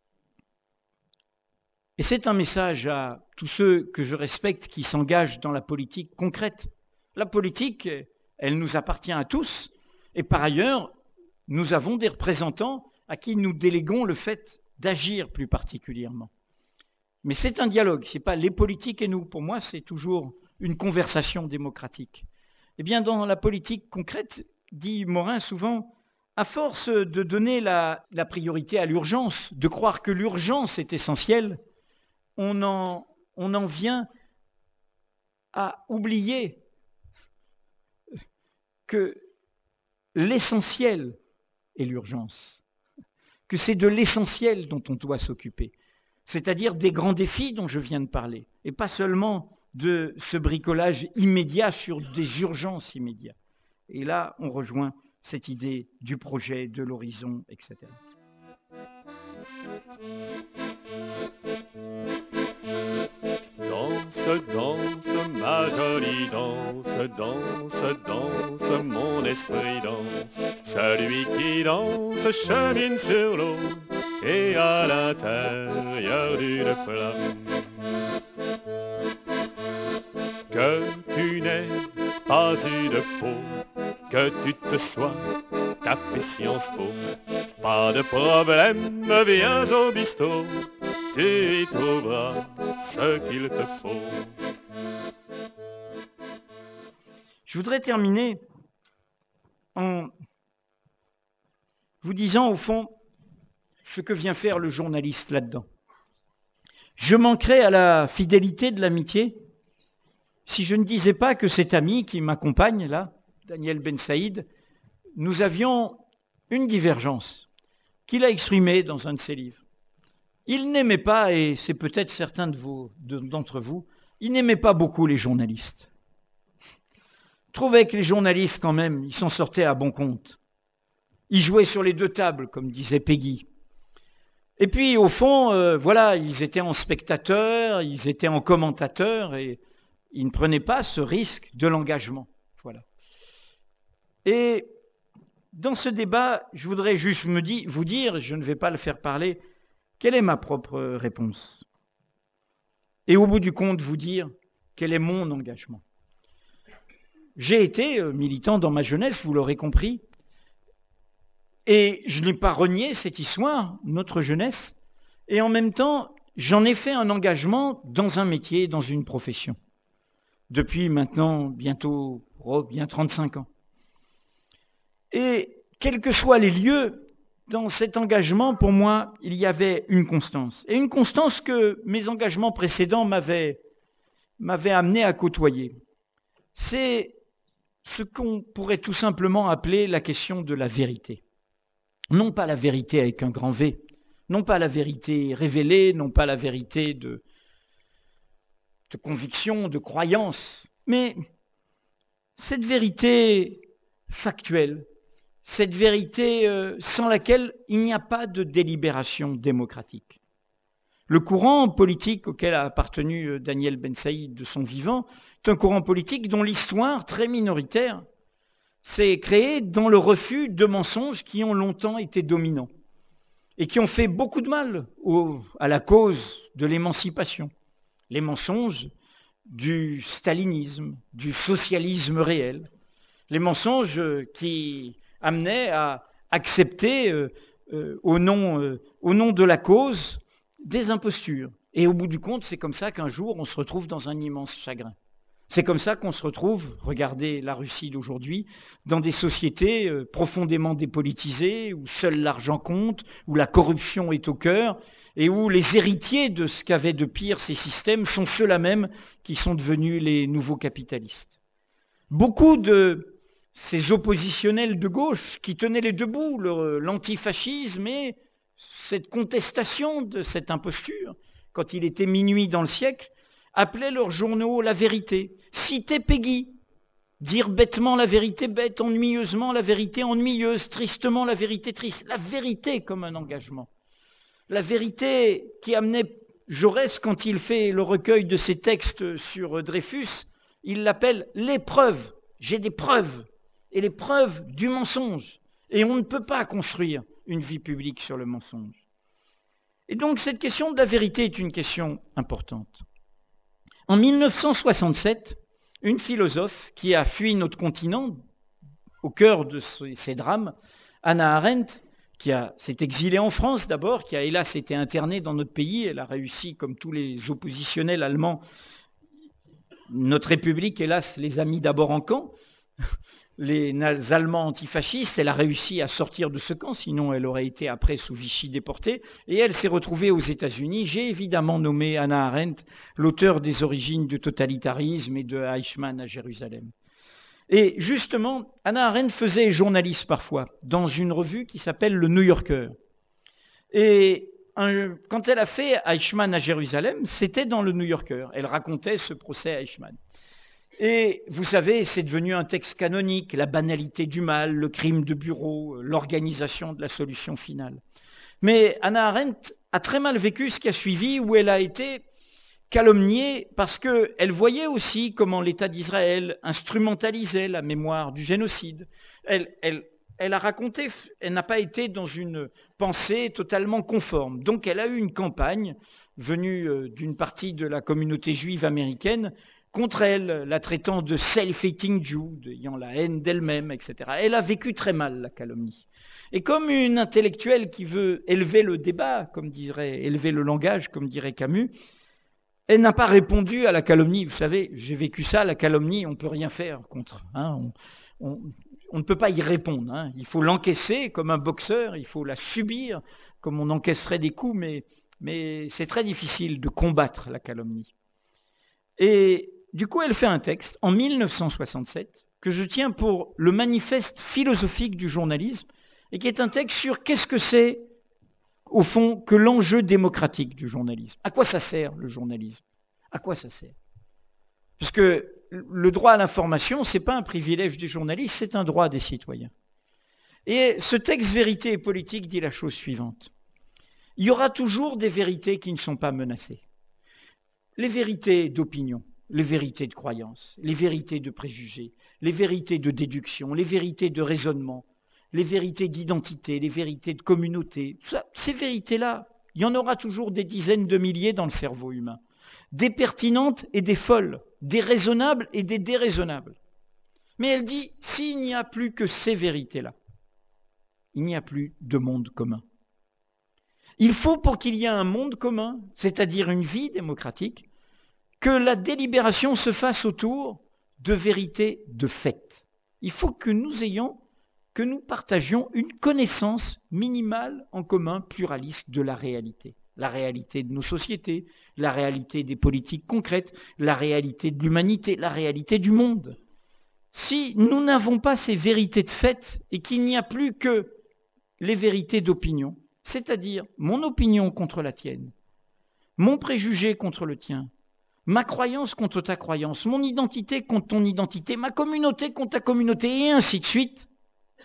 et c'est un message à tous ceux que je respecte qui s'engagent dans la politique concrète. La politique, elle nous appartient à tous. Et par ailleurs, nous avons des représentants à qui nous déléguons le fait d'agir plus particulièrement. Mais c'est un dialogue, ce n'est pas les politiques et nous. Pour moi, c'est toujours une conversation démocratique. Eh bien, dans la politique concrète, dit Morin souvent, à force de donner la priorité à l'urgence, de croire que l'urgence est essentielle, on en vient à oublier que l'essentiel est l'urgence, que c'est de l'essentiel dont on doit s'occuper, c'est-à-dire des grands défis dont je viens de parler, et pas seulement de ce bricolage immédiat sur des urgences immédiates. Et là, on rejoint cette idée du projet, de l'horizon, etc. Danse, danse, ma jolie danse, danse, danse, mon esprit danse. Celui qui danse chemine sur l'eau et à l'intérieur d'une flamme. Que tu n'aies pas eu de peau, que tu te sois tapé Sciences Po, pas de problème, viens au bistrot, tu y trouveras ce qu'il te faut. Je voudrais terminer en vous disant au fond ce que vient faire le journaliste là-dedans. Je manquerais à la fidélité de l'amitié si je ne disais pas que cet ami qui m'accompagne là, Daniel Bensaïd, nous avions une divergence qu'il a exprimée dans un de ses livres. Il n'aimait pas, et c'est peut-être certains d'entre vous, il n'aimait pas beaucoup les journalistes. Il trouvait que les journalistes, quand même, ils s'en sortaient à bon compte. Ils jouaient sur les deux tables, comme disait Peggy. Et puis, au fond, ils étaient en spectateurs, ils étaient en commentateurs, et ils ne prenaient pas ce risque de l'engagement. Voilà. Et dans ce débat, je voudrais juste vous dire, je ne vais pas le faire parler, quelle est ma propre réponse? Et au bout du compte, vous dire quel est mon engagement. J'ai été militant dans ma jeunesse, vous l'aurez compris, et je n'ai pas renié cette histoire, notre jeunesse, et en même temps, j'en ai fait un engagement dans un métier, dans une profession, depuis maintenant bientôt bien 35 ans. Et quels que soient les lieux, dans cet engagement, pour moi, il y avait une constance. Et une constance que mes engagements précédents m'avaient amené à côtoyer. C'est ce qu'on pourrait tout simplement appeler la question de la vérité. Non pas la vérité avec un grand V, non pas la vérité révélée, non pas la vérité de conviction, de croyance, mais cette vérité factuelle, cette vérité sans laquelle il n'y a pas de délibération démocratique. Le courant politique auquel a appartenu Daniel Ben Saïd de son vivant est un courant politique dont l'histoire, très minoritaire, s'est créée dans le refus de mensonges qui ont longtemps été dominants et qui ont fait beaucoup de mal à la cause de l'émancipation. Les mensonges du stalinisme, du socialisme réel, les mensonges qui amenaient à accepter au nom de la cause des impostures. Et au bout du compte, c'est comme ça qu'un jour, on se retrouve dans un immense chagrin. C'est comme ça qu'on se retrouve, regardez la Russie d'aujourd'hui, dans des sociétés profondément dépolitisées, où seul l'argent compte, où la corruption est au cœur, et où les héritiers de ce qu'avaient de pire ces systèmes sont ceux-là même qui sont devenus les nouveaux capitalistes. Beaucoup de ces oppositionnels de gauche qui tenaient les deux bouts, l'antifascisme et cette contestation de cette imposture, quand il était minuit dans le siècle, appelaient leurs journaux la vérité. Citer Peggy, dire bêtement la vérité bête, ennuyeusement la vérité ennuyeuse, tristement la vérité triste. La vérité comme un engagement. La vérité qui amenait Jaurès, quand il fait le recueil de ses textes sur Dreyfus, il l'appelle les preuves. J'ai des preuves. Et les preuves du mensonge. Et on ne peut pas construire une vie publique sur le mensonge. Et donc cette question de la vérité est une question importante. En 1967, une philosophe qui a fui notre continent au cœur de ces drames, Hannah Arendt, qui s'est exilée en France d'abord, qui a hélas été internée dans notre pays, elle a réussi comme tous les oppositionnels allemands, notre République hélas les a mis d'abord en camp, les Allemands antifascistes, elle a réussi à sortir de ce camp, sinon elle aurait été après sous Vichy déportée, et elle s'est retrouvée aux États-Unis. J'ai évidemment nommé Hannah Arendt, l'auteur des origines du totalitarisme et de Eichmann à Jérusalem. Et justement, Hannah Arendt faisait journaliste parfois, dans une revue qui s'appelle le New Yorker. Et quand elle a fait Eichmann à Jérusalem, c'était dans le New Yorker. Elle racontait ce procès à Eichmann. Et vous savez, c'est devenu un texte canonique, la banalité du mal, le crime de bureau, l'organisation de la solution finale. Mais Hannah Arendt a très mal vécu ce qui a suivi, où elle a été calomniée parce qu'elle voyait aussi comment l'État d'Israël instrumentalisait la mémoire du génocide. Elle a raconté, elle n'a pas été dans une pensée totalement conforme. Donc elle a eu une campagne venue d'une partie de la communauté juive américaine contre elle, la traitant de self-hating Jew, ayant la haine d'elle-même, etc. Elle a vécu très mal la calomnie. Et comme une intellectuelle qui veut élever le débat, élever le langage, comme dirait Camus, elle n'a pas répondu à la calomnie. Vous savez, j'ai vécu ça, la calomnie, on ne peut rien faire contre. On ne peut pas y répondre. Il faut l'encaisser comme un boxeur, il faut la subir comme on encaisserait des coups, mais c'est très difficile de combattre la calomnie. Et du coup, elle fait un texte en 1967 que je tiens pour le manifeste philosophique du journalisme et qui est un texte sur qu'est-ce que c'est, au fond, que l'enjeu démocratique du journalisme. À quoi ça sert, le journalisme ? À quoi ça sert ? Parce que le droit à l'information, ce n'est pas un privilège des journalistes, c'est un droit des citoyens. Et ce texte Vérité et politique dit la chose suivante. Il y aura toujours des vérités qui ne sont pas menacées. Les vérités d'opinion, les vérités de croyance, les vérités de préjugés, les vérités de déduction, les vérités de raisonnement, les vérités d'identité, les vérités de communauté, ces vérités-là, il y en aura toujours des dizaines de milliers dans le cerveau humain. Des pertinentes et des folles, des raisonnables et des déraisonnables. Mais elle dit, s'il n'y a plus que ces vérités-là, il n'y a plus de monde commun. Il faut, pour qu'il y ait un monde commun, c'est-à-dire une vie démocratique, que la délibération se fasse autour de vérités de fait. Il faut que nous partagions une connaissance minimale en commun pluraliste de la réalité de nos sociétés, la réalité des politiques concrètes, la réalité de l'humanité, la réalité du monde. Si nous n'avons pas ces vérités de fait et qu'il n'y a plus que les vérités d'opinion, c'est-à-dire mon opinion contre la tienne, mon préjugé contre le tien, ma croyance contre ta croyance, mon identité contre ton identité, ma communauté contre ta communauté, et ainsi de suite,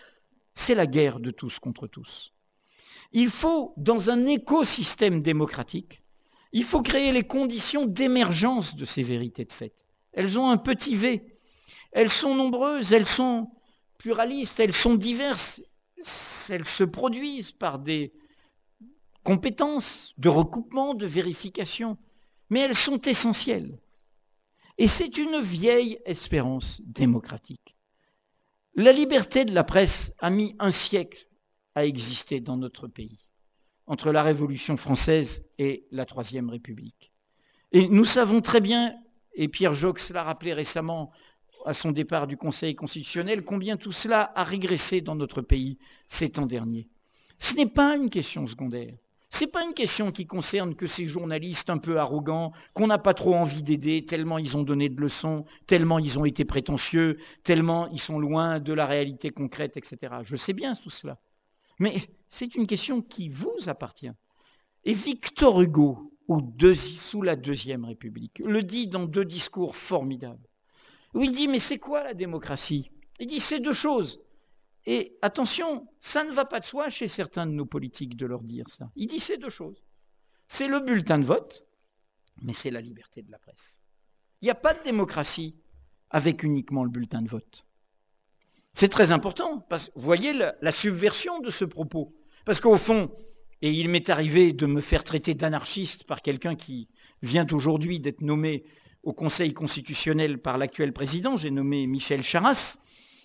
c'est la guerre de tous contre tous. Il faut, dans un écosystème démocratique, il faut créer les conditions d'émergence de ces vérités de fait. Elles ont un petit V. Elles sont nombreuses, elles sont pluralistes, elles sont diverses. Elles se produisent par des compétences de recoupement, de vérification. Mais elles sont essentielles. Et c'est une vieille espérance démocratique. La liberté de la presse a mis un siècle à exister dans notre pays, entre la Révolution française et la Troisième République. Et nous savons très bien, et Pierre Joxe l'a rappelé récemment à son départ du Conseil constitutionnel, combien tout cela a régressé dans notre pays ces temps derniers. Ce n'est pas une question secondaire. Ce n'est pas une question qui concerne que ces journalistes un peu arrogants, qu'on n'a pas trop envie d'aider, tellement ils ont donné de leçons, tellement ils ont été prétentieux, tellement ils sont loin de la réalité concrète, etc. Je sais bien tout cela. Mais c'est une question qui vous appartient. Et Victor Hugo, sous la Deuxième République, le dit dans 2 discours formidables, où il dit « Mais c'est quoi la démocratie ?» Il dit « C'est 2 choses. » Et attention, ça ne va pas de soi chez certains de nos politiques de leur dire ça. Il dit « C'est 2 choses. C'est le bulletin de vote, mais c'est la liberté de la presse. » Il n'y a pas de démocratie avec uniquement le bulletin de vote. C'est très important, parce que vous voyez la subversion de ce propos. Parce qu'au fond, et il m'est arrivé de me faire traiter d'anarchiste par quelqu'un qui vient aujourd'hui d'être nommé au Conseil constitutionnel par l'actuel président, j'ai nommé Michel Charasse,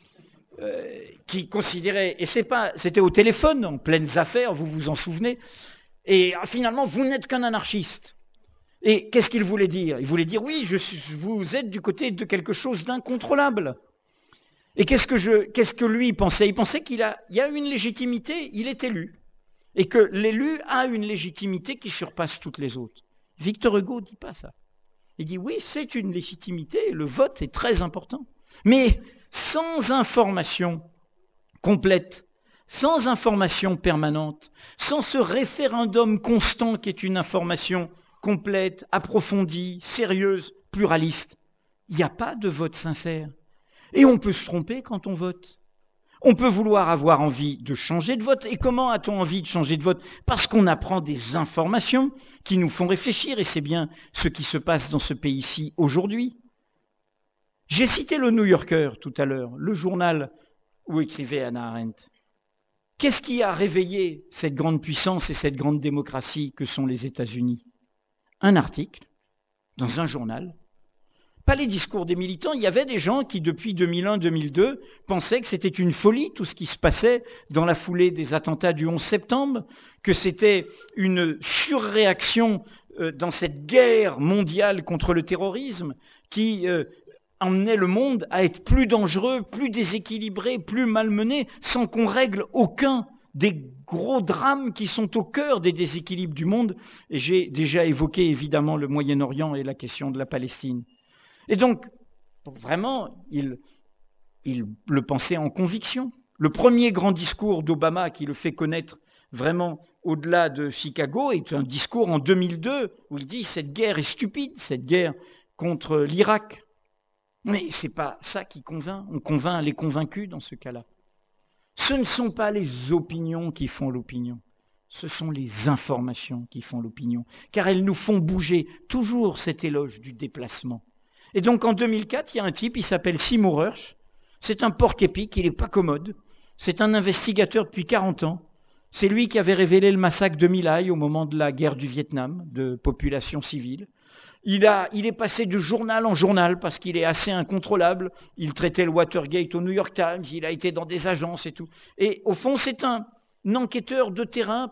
qui considérait, et c'était au téléphone, en pleines affaires, vous vous en souvenez, et finalement, vous n'êtes qu'un anarchiste. Et qu'est-ce qu'il voulait dire ? Il voulait dire, oui, vous êtes du côté de quelque chose d'incontrôlable. Et qu'est-ce que lui pensait ? Il pensait qu'il y a une légitimité, il est élu. Et que l'élu a une légitimité qui surpasse toutes les autres. Victor Hugo ne dit pas ça. Il dit oui, c'est une légitimité, le vote est très important. Mais sans information complète, sans information permanente, sans ce référendum constant qui est une information complète, approfondie, sérieuse, pluraliste, il n'y a pas de vote sincère. Et on peut se tromper quand on vote. On peut vouloir avoir envie de changer de vote. Et comment a-t-on envie de changer de vote ? Parce qu'on apprend des informations qui nous font réfléchir, et c'est bien ce qui se passe dans ce pays-ci aujourd'hui. J'ai cité le New Yorker tout à l'heure, le journal où écrivait Hannah Arendt. Qu'est-ce qui a réveillé cette grande puissance et cette grande démocratie que sont les États-Unis ? Un article dans un journal. Pas les discours des militants, il y avait des gens qui, depuis 2001-2002, pensaient que c'était une folie, tout ce qui se passait dans la foulée des attentats du 11 septembre, que c'était une surréaction dans cette guerre mondiale contre le terrorisme qui emmenait le monde à être plus dangereux, plus déséquilibré, plus malmené, sans qu'on règle aucun des gros drames qui sont au cœur des déséquilibres du monde. Et j'ai déjà évoqué évidemment le Moyen-Orient et la question de la Palestine. Et donc, vraiment, il le pensait en conviction. Le premier grand discours d'Obama qui le fait connaître vraiment au-delà de Chicago est un discours en 2002 où il dit « cette guerre est stupide, cette guerre contre l'Irak ». Mais ce n'est pas ça qui convainc. On convainc les convaincus dans ce cas-là. Ce ne sont pas les opinions qui font l'opinion. Ce sont les informations qui font l'opinion. Car elles nous font bouger. Toujours cet éloge du déplacement. Et donc en 2004, il y a un type, il s'appelle Seymour Hersh. C'est un porc-épic, il n'est pas commode. C'est un investigateur depuis 40 ans. C'est lui qui avait révélé le massacre de My Lai au moment de la guerre du Vietnam, de population civile. Il est passé de journal en journal parce qu'il est assez incontrôlable. Il traitait le Watergate au New York Times, il a été dans des agences et tout. Et au fond, c'est un enquêteur de terrain,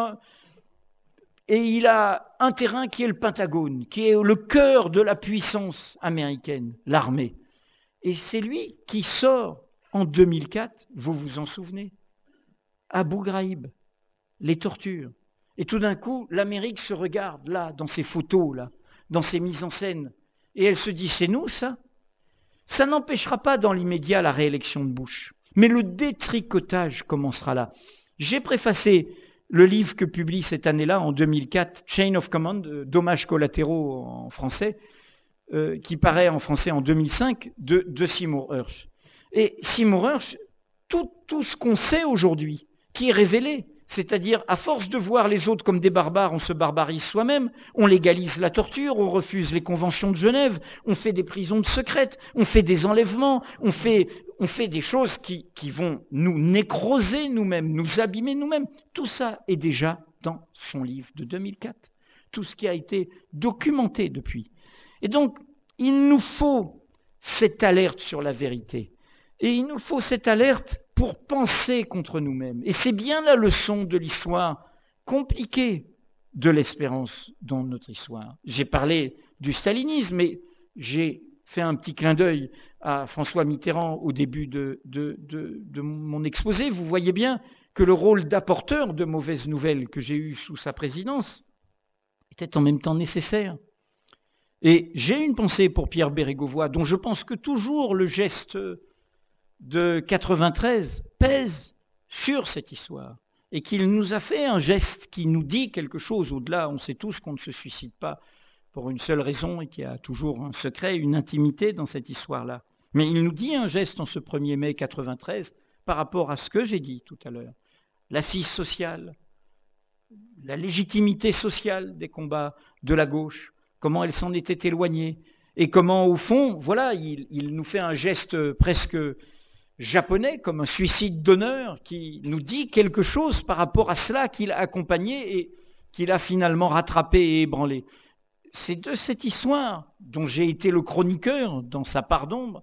et il a un terrain qui est le Pentagone, qui est le cœur de la puissance américaine, l'armée. Et c'est lui qui sort en 2004, vous vous en souvenez, Abu Ghraib, les tortures. Et tout d'un coup, l'Amérique se regarde là, dans ces photos, là, dans ces mises en scène, et elle se dit, c'est nous ça ? Ça n'empêchera pas dans l'immédiat la réélection de Bush, mais le détricotage commencera là. J'ai préfacé le livre que publie cette année-là, en 2004, Chain of Command, Dommages collatéraux en français, qui paraît en français en 2005, de Seymour Hersh. Et Seymour Hersh tout ce qu'on sait aujourd'hui, qui est révélé. C'est-à-dire, à force de voir les autres comme des barbares, on se barbarise soi-même, on légalise la torture, on refuse les conventions de Genève, on fait des prisons secrètes, on fait des enlèvements, on fait des choses qui vont nous nécroser nous-mêmes, nous abîmer nous-mêmes. Tout ça est déjà dans son livre de 2004. Tout ce qui a été documenté depuis. Et donc, il nous faut cette alerte sur la vérité. Et il nous faut cette alerte pour penser contre nous-mêmes. Et c'est bien la leçon de l'histoire compliquée de l'espérance dans notre histoire. J'ai parlé du stalinisme, mais j'ai fait un petit clin d'œil à François Mitterrand au début de mon exposé. Vous voyez bien que le rôle d'apporteur de mauvaises nouvelles que j'ai eu sous sa présidence était en même temps nécessaire. Et j'ai une pensée pour Pierre Bérégovoy, dont je pense que toujours le geste de 93 pèse sur cette histoire et qu'il nous a fait un geste qui nous dit quelque chose au-delà. On sait tous qu'on ne se suicide pas pour une seule raison et qu'il y a toujours un secret, une intimité dans cette histoire-là. Mais il nous dit un geste en ce 1er mai 93 par rapport à ce que j'ai dit tout à l'heure. L'assise sociale, la légitimité sociale des combats de la gauche, comment elle s'en était éloignée et comment, au fond, voilà, il nous fait un geste presque japonais, comme un suicide d'honneur, qui nous dit quelque chose par rapport à cela qu'il a accompagné et qu'il a finalement rattrapé et ébranlé. C'est de cette histoire dont j'ai été le chroniqueur dans sa part d'ombre,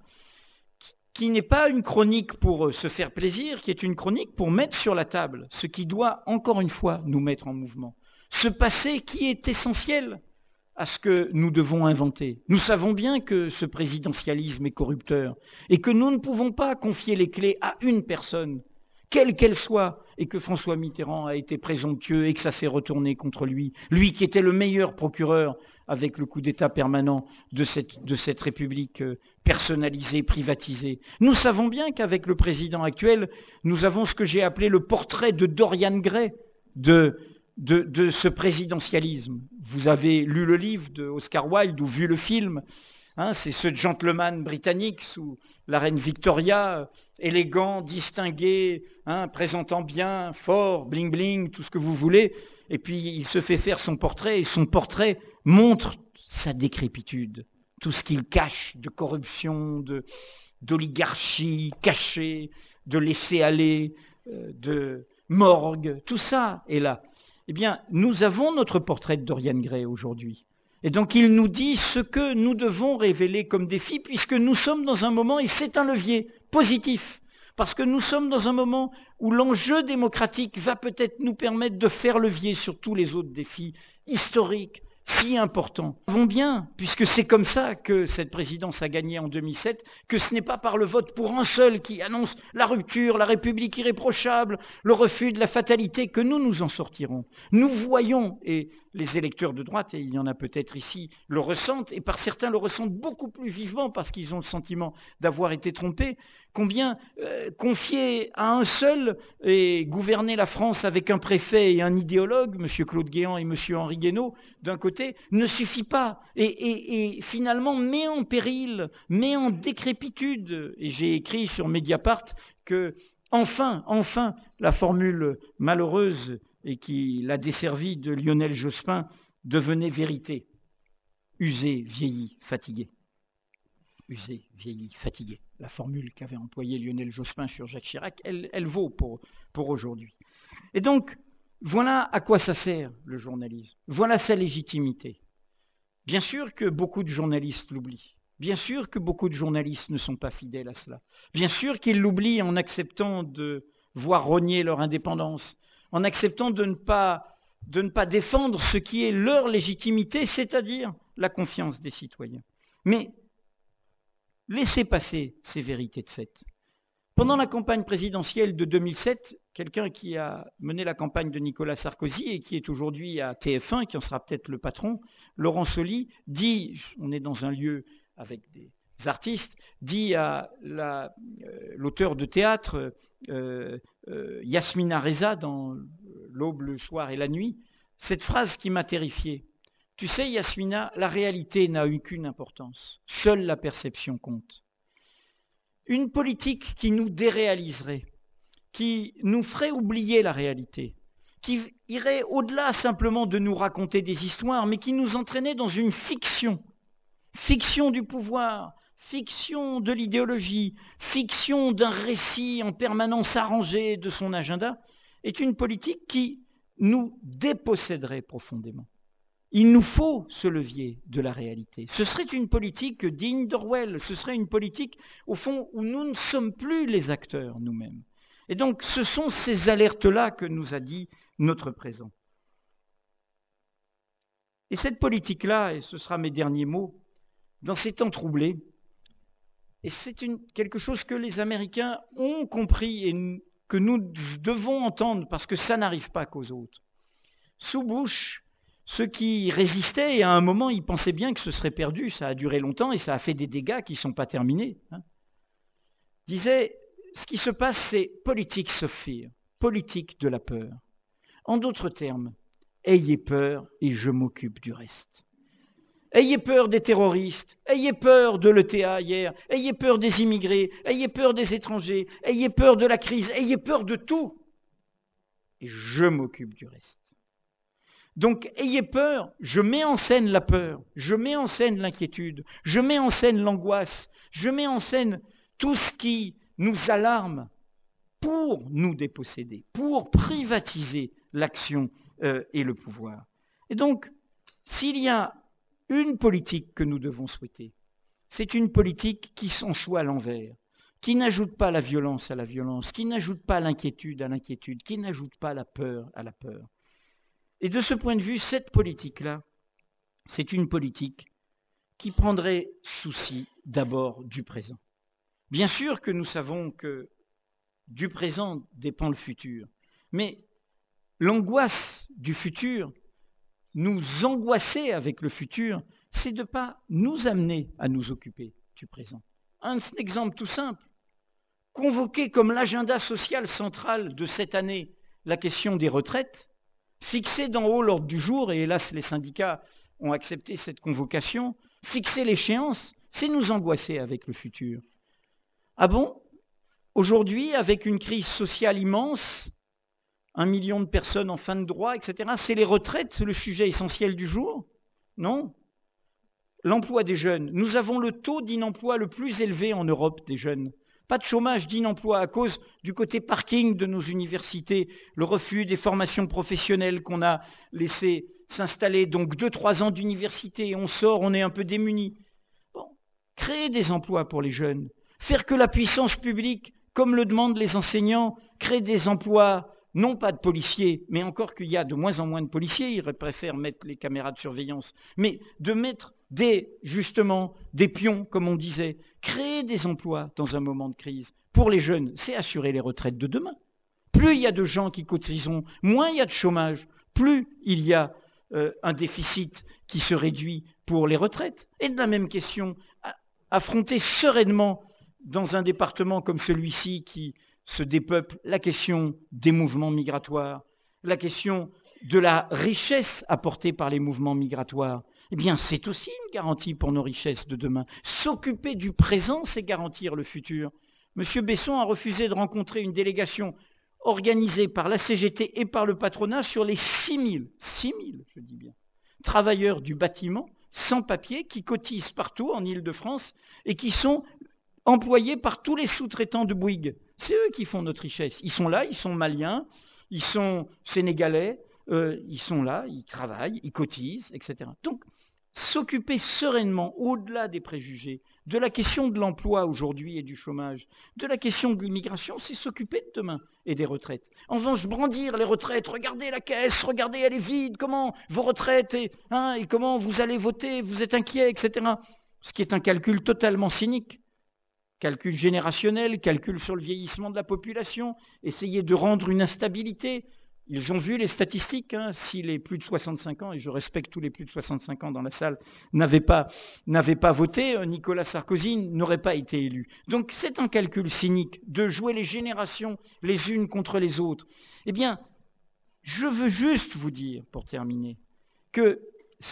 qui n'est pas une chronique pour se faire plaisir, qui est une chronique pour mettre sur la table ce qui doit, encore une fois, nous mettre en mouvement. Ce passé qui est essentiel à ce que nous devons inventer. Nous savons bien que ce présidentialisme est corrupteur et que nous ne pouvons pas confier les clés à une personne, quelle qu'elle soit, et que François Mitterrand a été présomptueux et que ça s'est retourné contre lui. Lui qui était le meilleur procureur avec le coup d'État permanent de cette République personnalisée, privatisée. Nous savons bien qu'avec le président actuel, nous avons ce que j'ai appelé le portrait de Dorian Gray de ce présidentialisme. Vous avez lu le livre de Oscar Wilde ou vu le film. C'est ce gentleman britannique sous la reine Victoria, élégant, distingué, présentant bien, fort, bling bling, tout ce que vous voulez. Et puis il se fait faire son portrait et son portrait montre sa décrépitude, tout ce qu'il cache de corruption, d'oligarchie cachée, de laisser-aller, de morgue, tout ça est là. Eh bien, nous avons notre portrait de Dorian Gray aujourd'hui. Et donc, il nous dit ce que nous devons révéler comme défi, puisque nous sommes dans un moment, et c'est un levier positif, parce que nous sommes dans un moment où l'enjeu démocratique va peut-être nous permettre de faire levier sur tous les autres défis historiques, si importants. Nous savons bien, puisque c'est comme ça que cette présidence a gagné en 2007, que ce n'est pas par le vote pour un seul qui annonce la rupture, la République irréprochable, le refus de la fatalité, que nous nous en sortirons. Nous voyons, et les électeurs de droite, et il y en a peut-être ici, le ressentent, et par certains le ressentent beaucoup plus vivement parce qu'ils ont le sentiment d'avoir été trompés, combien confier à un seul et gouverner la France avec un préfet et un idéologue, M. Claude Guéant et M. Henri Guénaud, d'un côté, ne suffit pas et finalement met en péril, met en décrépitude. Et j'ai écrit sur Mediapart que enfin, la formule malheureuse et qui l'a desservie de Lionel Jospin devenait vérité. Usé, vieilli, fatigué. Usé, vieilli, fatigué. La formule qu'avait employée Lionel Jospin sur Jacques Chirac, elle vaut pour aujourd'hui. Et donc, voilà à quoi ça sert le journalisme. Voilà sa légitimité. Bien sûr que beaucoup de journalistes l'oublient. Bien sûr que beaucoup de journalistes ne sont pas fidèles à cela. Bien sûr qu'ils l'oublient en acceptant de voir rogner leur indépendance, en acceptant de ne pas défendre ce qui est leur légitimité, c'est-à-dire la confiance des citoyens. Mais laissez passer ces vérités de fait. Pendant la campagne présidentielle de 2007, quelqu'un qui a mené la campagne de Nicolas Sarkozy et qui est aujourd'hui à TF1, qui en sera peut-être le patron, Laurent Soli, dit, on est dans un lieu avec des artistes, dit à l'auteur de théâtre, Yasmina Reza, dans L'Aube, le soir et la nuit, cette phrase qui m'a terrifié. Tu sais, Yasmina, la réalité n'a aucune importance. Seule la perception compte. Une politique qui nous déréaliserait, qui nous ferait oublier la réalité, qui irait au-delà simplement de nous raconter des histoires, mais qui nous entraînait dans une fiction, fiction du pouvoir, fiction de l'idéologie, fiction d'un récit en permanence arrangé de son agenda, est une politique qui nous déposséderait profondément. Il nous faut ce levier de la réalité. Ce serait une politique digne d'Orwell, ce serait une politique, au fond, où nous ne sommes plus les acteurs nous-mêmes. Et donc, ce sont ces alertes-là que nous a dit notre présent. Et cette politique-là, et ce sera mes derniers mots, dans ces temps troublés, et c'est quelque chose que les Américains ont compris et que nous devons entendre, parce que ça n'arrive pas qu'aux autres. Sous Bush, ceux qui résistaient, et à un moment, ils pensaient bien que ce serait perdu, ça a duré longtemps et ça a fait des dégâts qui ne sont pas terminés, disaient, ce qui se passe, c'est politics of fear, politique de la peur. En d'autres termes, ayez peur et je m'occupe du reste. Ayez peur des terroristes, ayez peur de l'ETA hier, ayez peur des immigrés, ayez peur des étrangers, ayez peur de la crise, ayez peur de tout. Et je m'occupe du reste. Donc, ayez peur, je mets en scène la peur, je mets en scène l'inquiétude, je mets en scène l'angoisse, je mets en scène tout ce qui nous alarme pour nous déposséder, pour privatiser l'action et le pouvoir. Et donc, s'il y a une politique que nous devons souhaiter, c'est une politique qui s'en soit à l'envers, qui n'ajoute pas la violence à la violence, qui n'ajoute pas l'inquiétude à l'inquiétude, qui n'ajoute pas la peur à la peur. Et de ce point de vue, cette politique-là, c'est une politique qui prendrait souci d'abord du présent. Bien sûr que nous savons que du présent dépend le futur, mais l'angoisse du futur, nous angoisser avec le futur, c'est de ne pas nous amener à nous occuper du présent. Un exemple tout simple, convoquer comme l'agenda social central de cette année la question des retraites, fixer d'en haut l'ordre du jour, et hélas les syndicats ont accepté cette convocation, fixer l'échéance, c'est nous angoisser avec le futur. Ah bon ? Aujourd'hui, avec une crise sociale immense, 1 million de personnes en fin de droit, etc., c'est les retraites le sujet essentiel du jour ? Non. L'emploi des jeunes. Nous avons le taux d'inemploi le plus élevé en Europe des jeunes. Pas de chômage, d'inemploi à cause du côté parking de nos universités, le refus des formations professionnelles qu'on a laissé s'installer. Donc 2-3 ans d'université, on sort, on est un peu démunis. Bon, créer des emplois pour les jeunes, faire que la puissance publique, comme le demandent les enseignants, crée des emplois, non pas de policiers, mais encore qu'il y a de moins en moins de policiers, ils préfèrent mettre les caméras de surveillance, mais de mettre justement des pions, comme on disait, créer des emplois dans un moment de crise. Pour les jeunes, c'est assurer les retraites de demain. Plus il y a de gens qui cotiseront, moins il y a de chômage, plus il y a un déficit qui se réduit pour les retraites. Et de la même question, affronter sereinement dans un département comme celui-ci qui se dépeuple, la question des mouvements migratoires, la question de la richesse apportée par les mouvements migratoires, eh bien, c'est aussi une garantie pour nos richesses de demain. S'occuper du présent, c'est garantir le futur. M. Besson a refusé de rencontrer une délégation organisée par la CGT et par le patronat sur les 6 000, je dis bien, travailleurs du bâtiment sans papier qui cotisent partout en Île-de-France et qui sont employés par tous les sous-traitants de Bouygues. C'est eux qui font notre richesse. Ils sont là, ils sont maliens, ils sont sénégalais, ils sont là, ils travaillent, ils cotisent, etc. Donc, s'occuper sereinement, au-delà des préjugés, de la question de l'emploi aujourd'hui et du chômage, de la question de l'immigration, c'est s'occuper de demain et des retraites. En revanche, brandir les retraites, regardez la caisse, regardez, elle est vide, comment vos retraites, et comment vous allez voter, vous êtes inquiets, etc. Ce qui est un calcul totalement cynique. Calcul générationnel, calcul sur le vieillissement de la population, essayer de rendre une instabilité. Ils ont vu les statistiques, si les plus de 65 ans, et je respecte tous les plus de 65 ans dans la salle, n'avaient pas voté, Nicolas Sarkozy n'aurait pas été élu. Donc c'est un calcul cynique de jouer les générations les unes contre les autres. Eh bien, je veux juste vous dire, pour terminer, que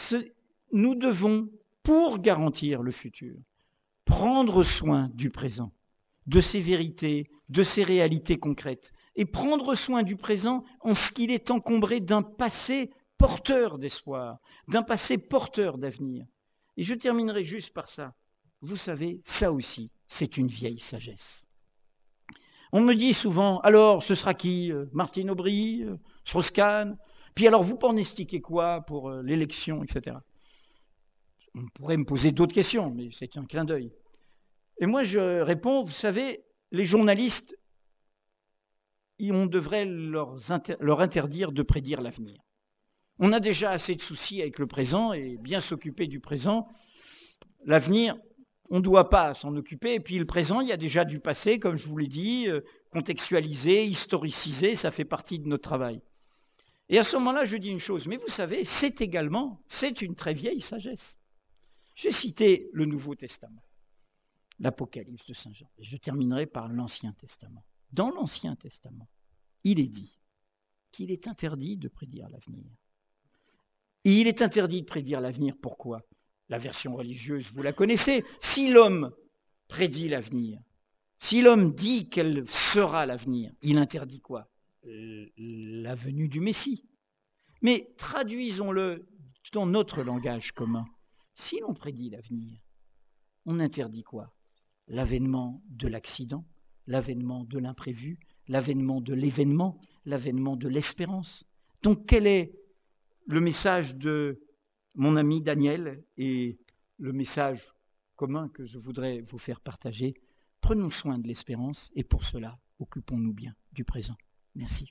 nous devons, pour garantir le futur, prendre soin du présent, de ses vérités, de ses réalités concrètes, et prendre soin du présent en ce qu'il est encombré d'un passé porteur d'espoir, d'un passé porteur d'avenir. Et je terminerai juste par ça. Vous savez, ça aussi, c'est une vieille sagesse. On me dit souvent, alors ce sera qui? Martine Aubry, Strauss-Kahn? Puis alors vous pronostiquez quoi pour l'élection, etc. On pourrait me poser d'autres questions, mais c'est un clin d'œil. Et moi je réponds, vous savez, les journalistes, on devrait leur interdire de prédire l'avenir. On a déjà assez de soucis avec le présent et bien s'occuper du présent. L'avenir, on ne doit pas s'en occuper. Et puis le présent, il y a déjà du passé, comme je vous l'ai dit, contextualisé, historicisé, ça fait partie de notre travail. Et à ce moment-là, je dis une chose, mais vous savez, c'est une très vieille sagesse. J'ai cité le Nouveau Testament, l'Apocalypse de Saint Jean. Et je terminerai par l'Ancien Testament. Dans l'Ancien Testament, il est dit qu'il est interdit de prédire l'avenir. Et il est interdit de prédire l'avenir, pourquoi? La version religieuse, vous la connaissez. Si l'homme prédit l'avenir, si l'homme dit quel sera l'avenir, il interdit quoi? La venue du Messie. Mais traduisons-le dans notre langage commun. Si l'on prédit l'avenir, on interdit quoi? L'avènement de l'accident, l'avènement de l'imprévu, l'avènement de l'événement, l'avènement de l'espérance. Donc quel est le message de mon ami Daniel et le message commun que je voudrais vous faire partager? Prenons soin de l'espérance et pour cela, occupons-nous bien du présent. Merci.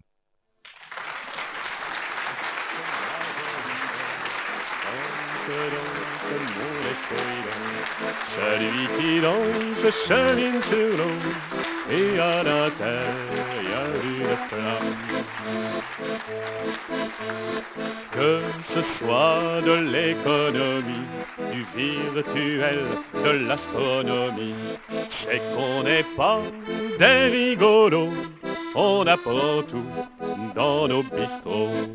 Celui qui danse chemine sur l'eau et à l'intérieur d'une flamme. Que ce soit de l'économie, du virtuel, de l'astronomie, c'est qu'on n'est pas des rigolos, on apprend tout dans nos bistrots.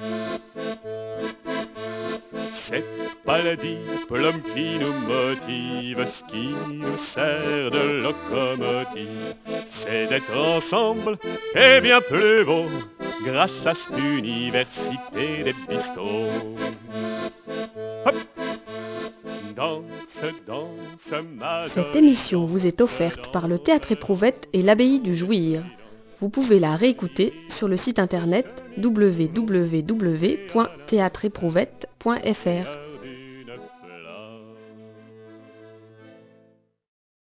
C'est pas le diplôme qui nous motive, ce qui nous sert de locomotive. C'est d'être ensemble et bien plus beau grâce à cette université des bistrots. Hop! Danse, danse, ma Cette émission vous est offerte par le Théâtre Éprouvette et l'Abbaye du Jouir. Vous pouvez la réécouter sur le site internet www.théâtreéprouvette.fr.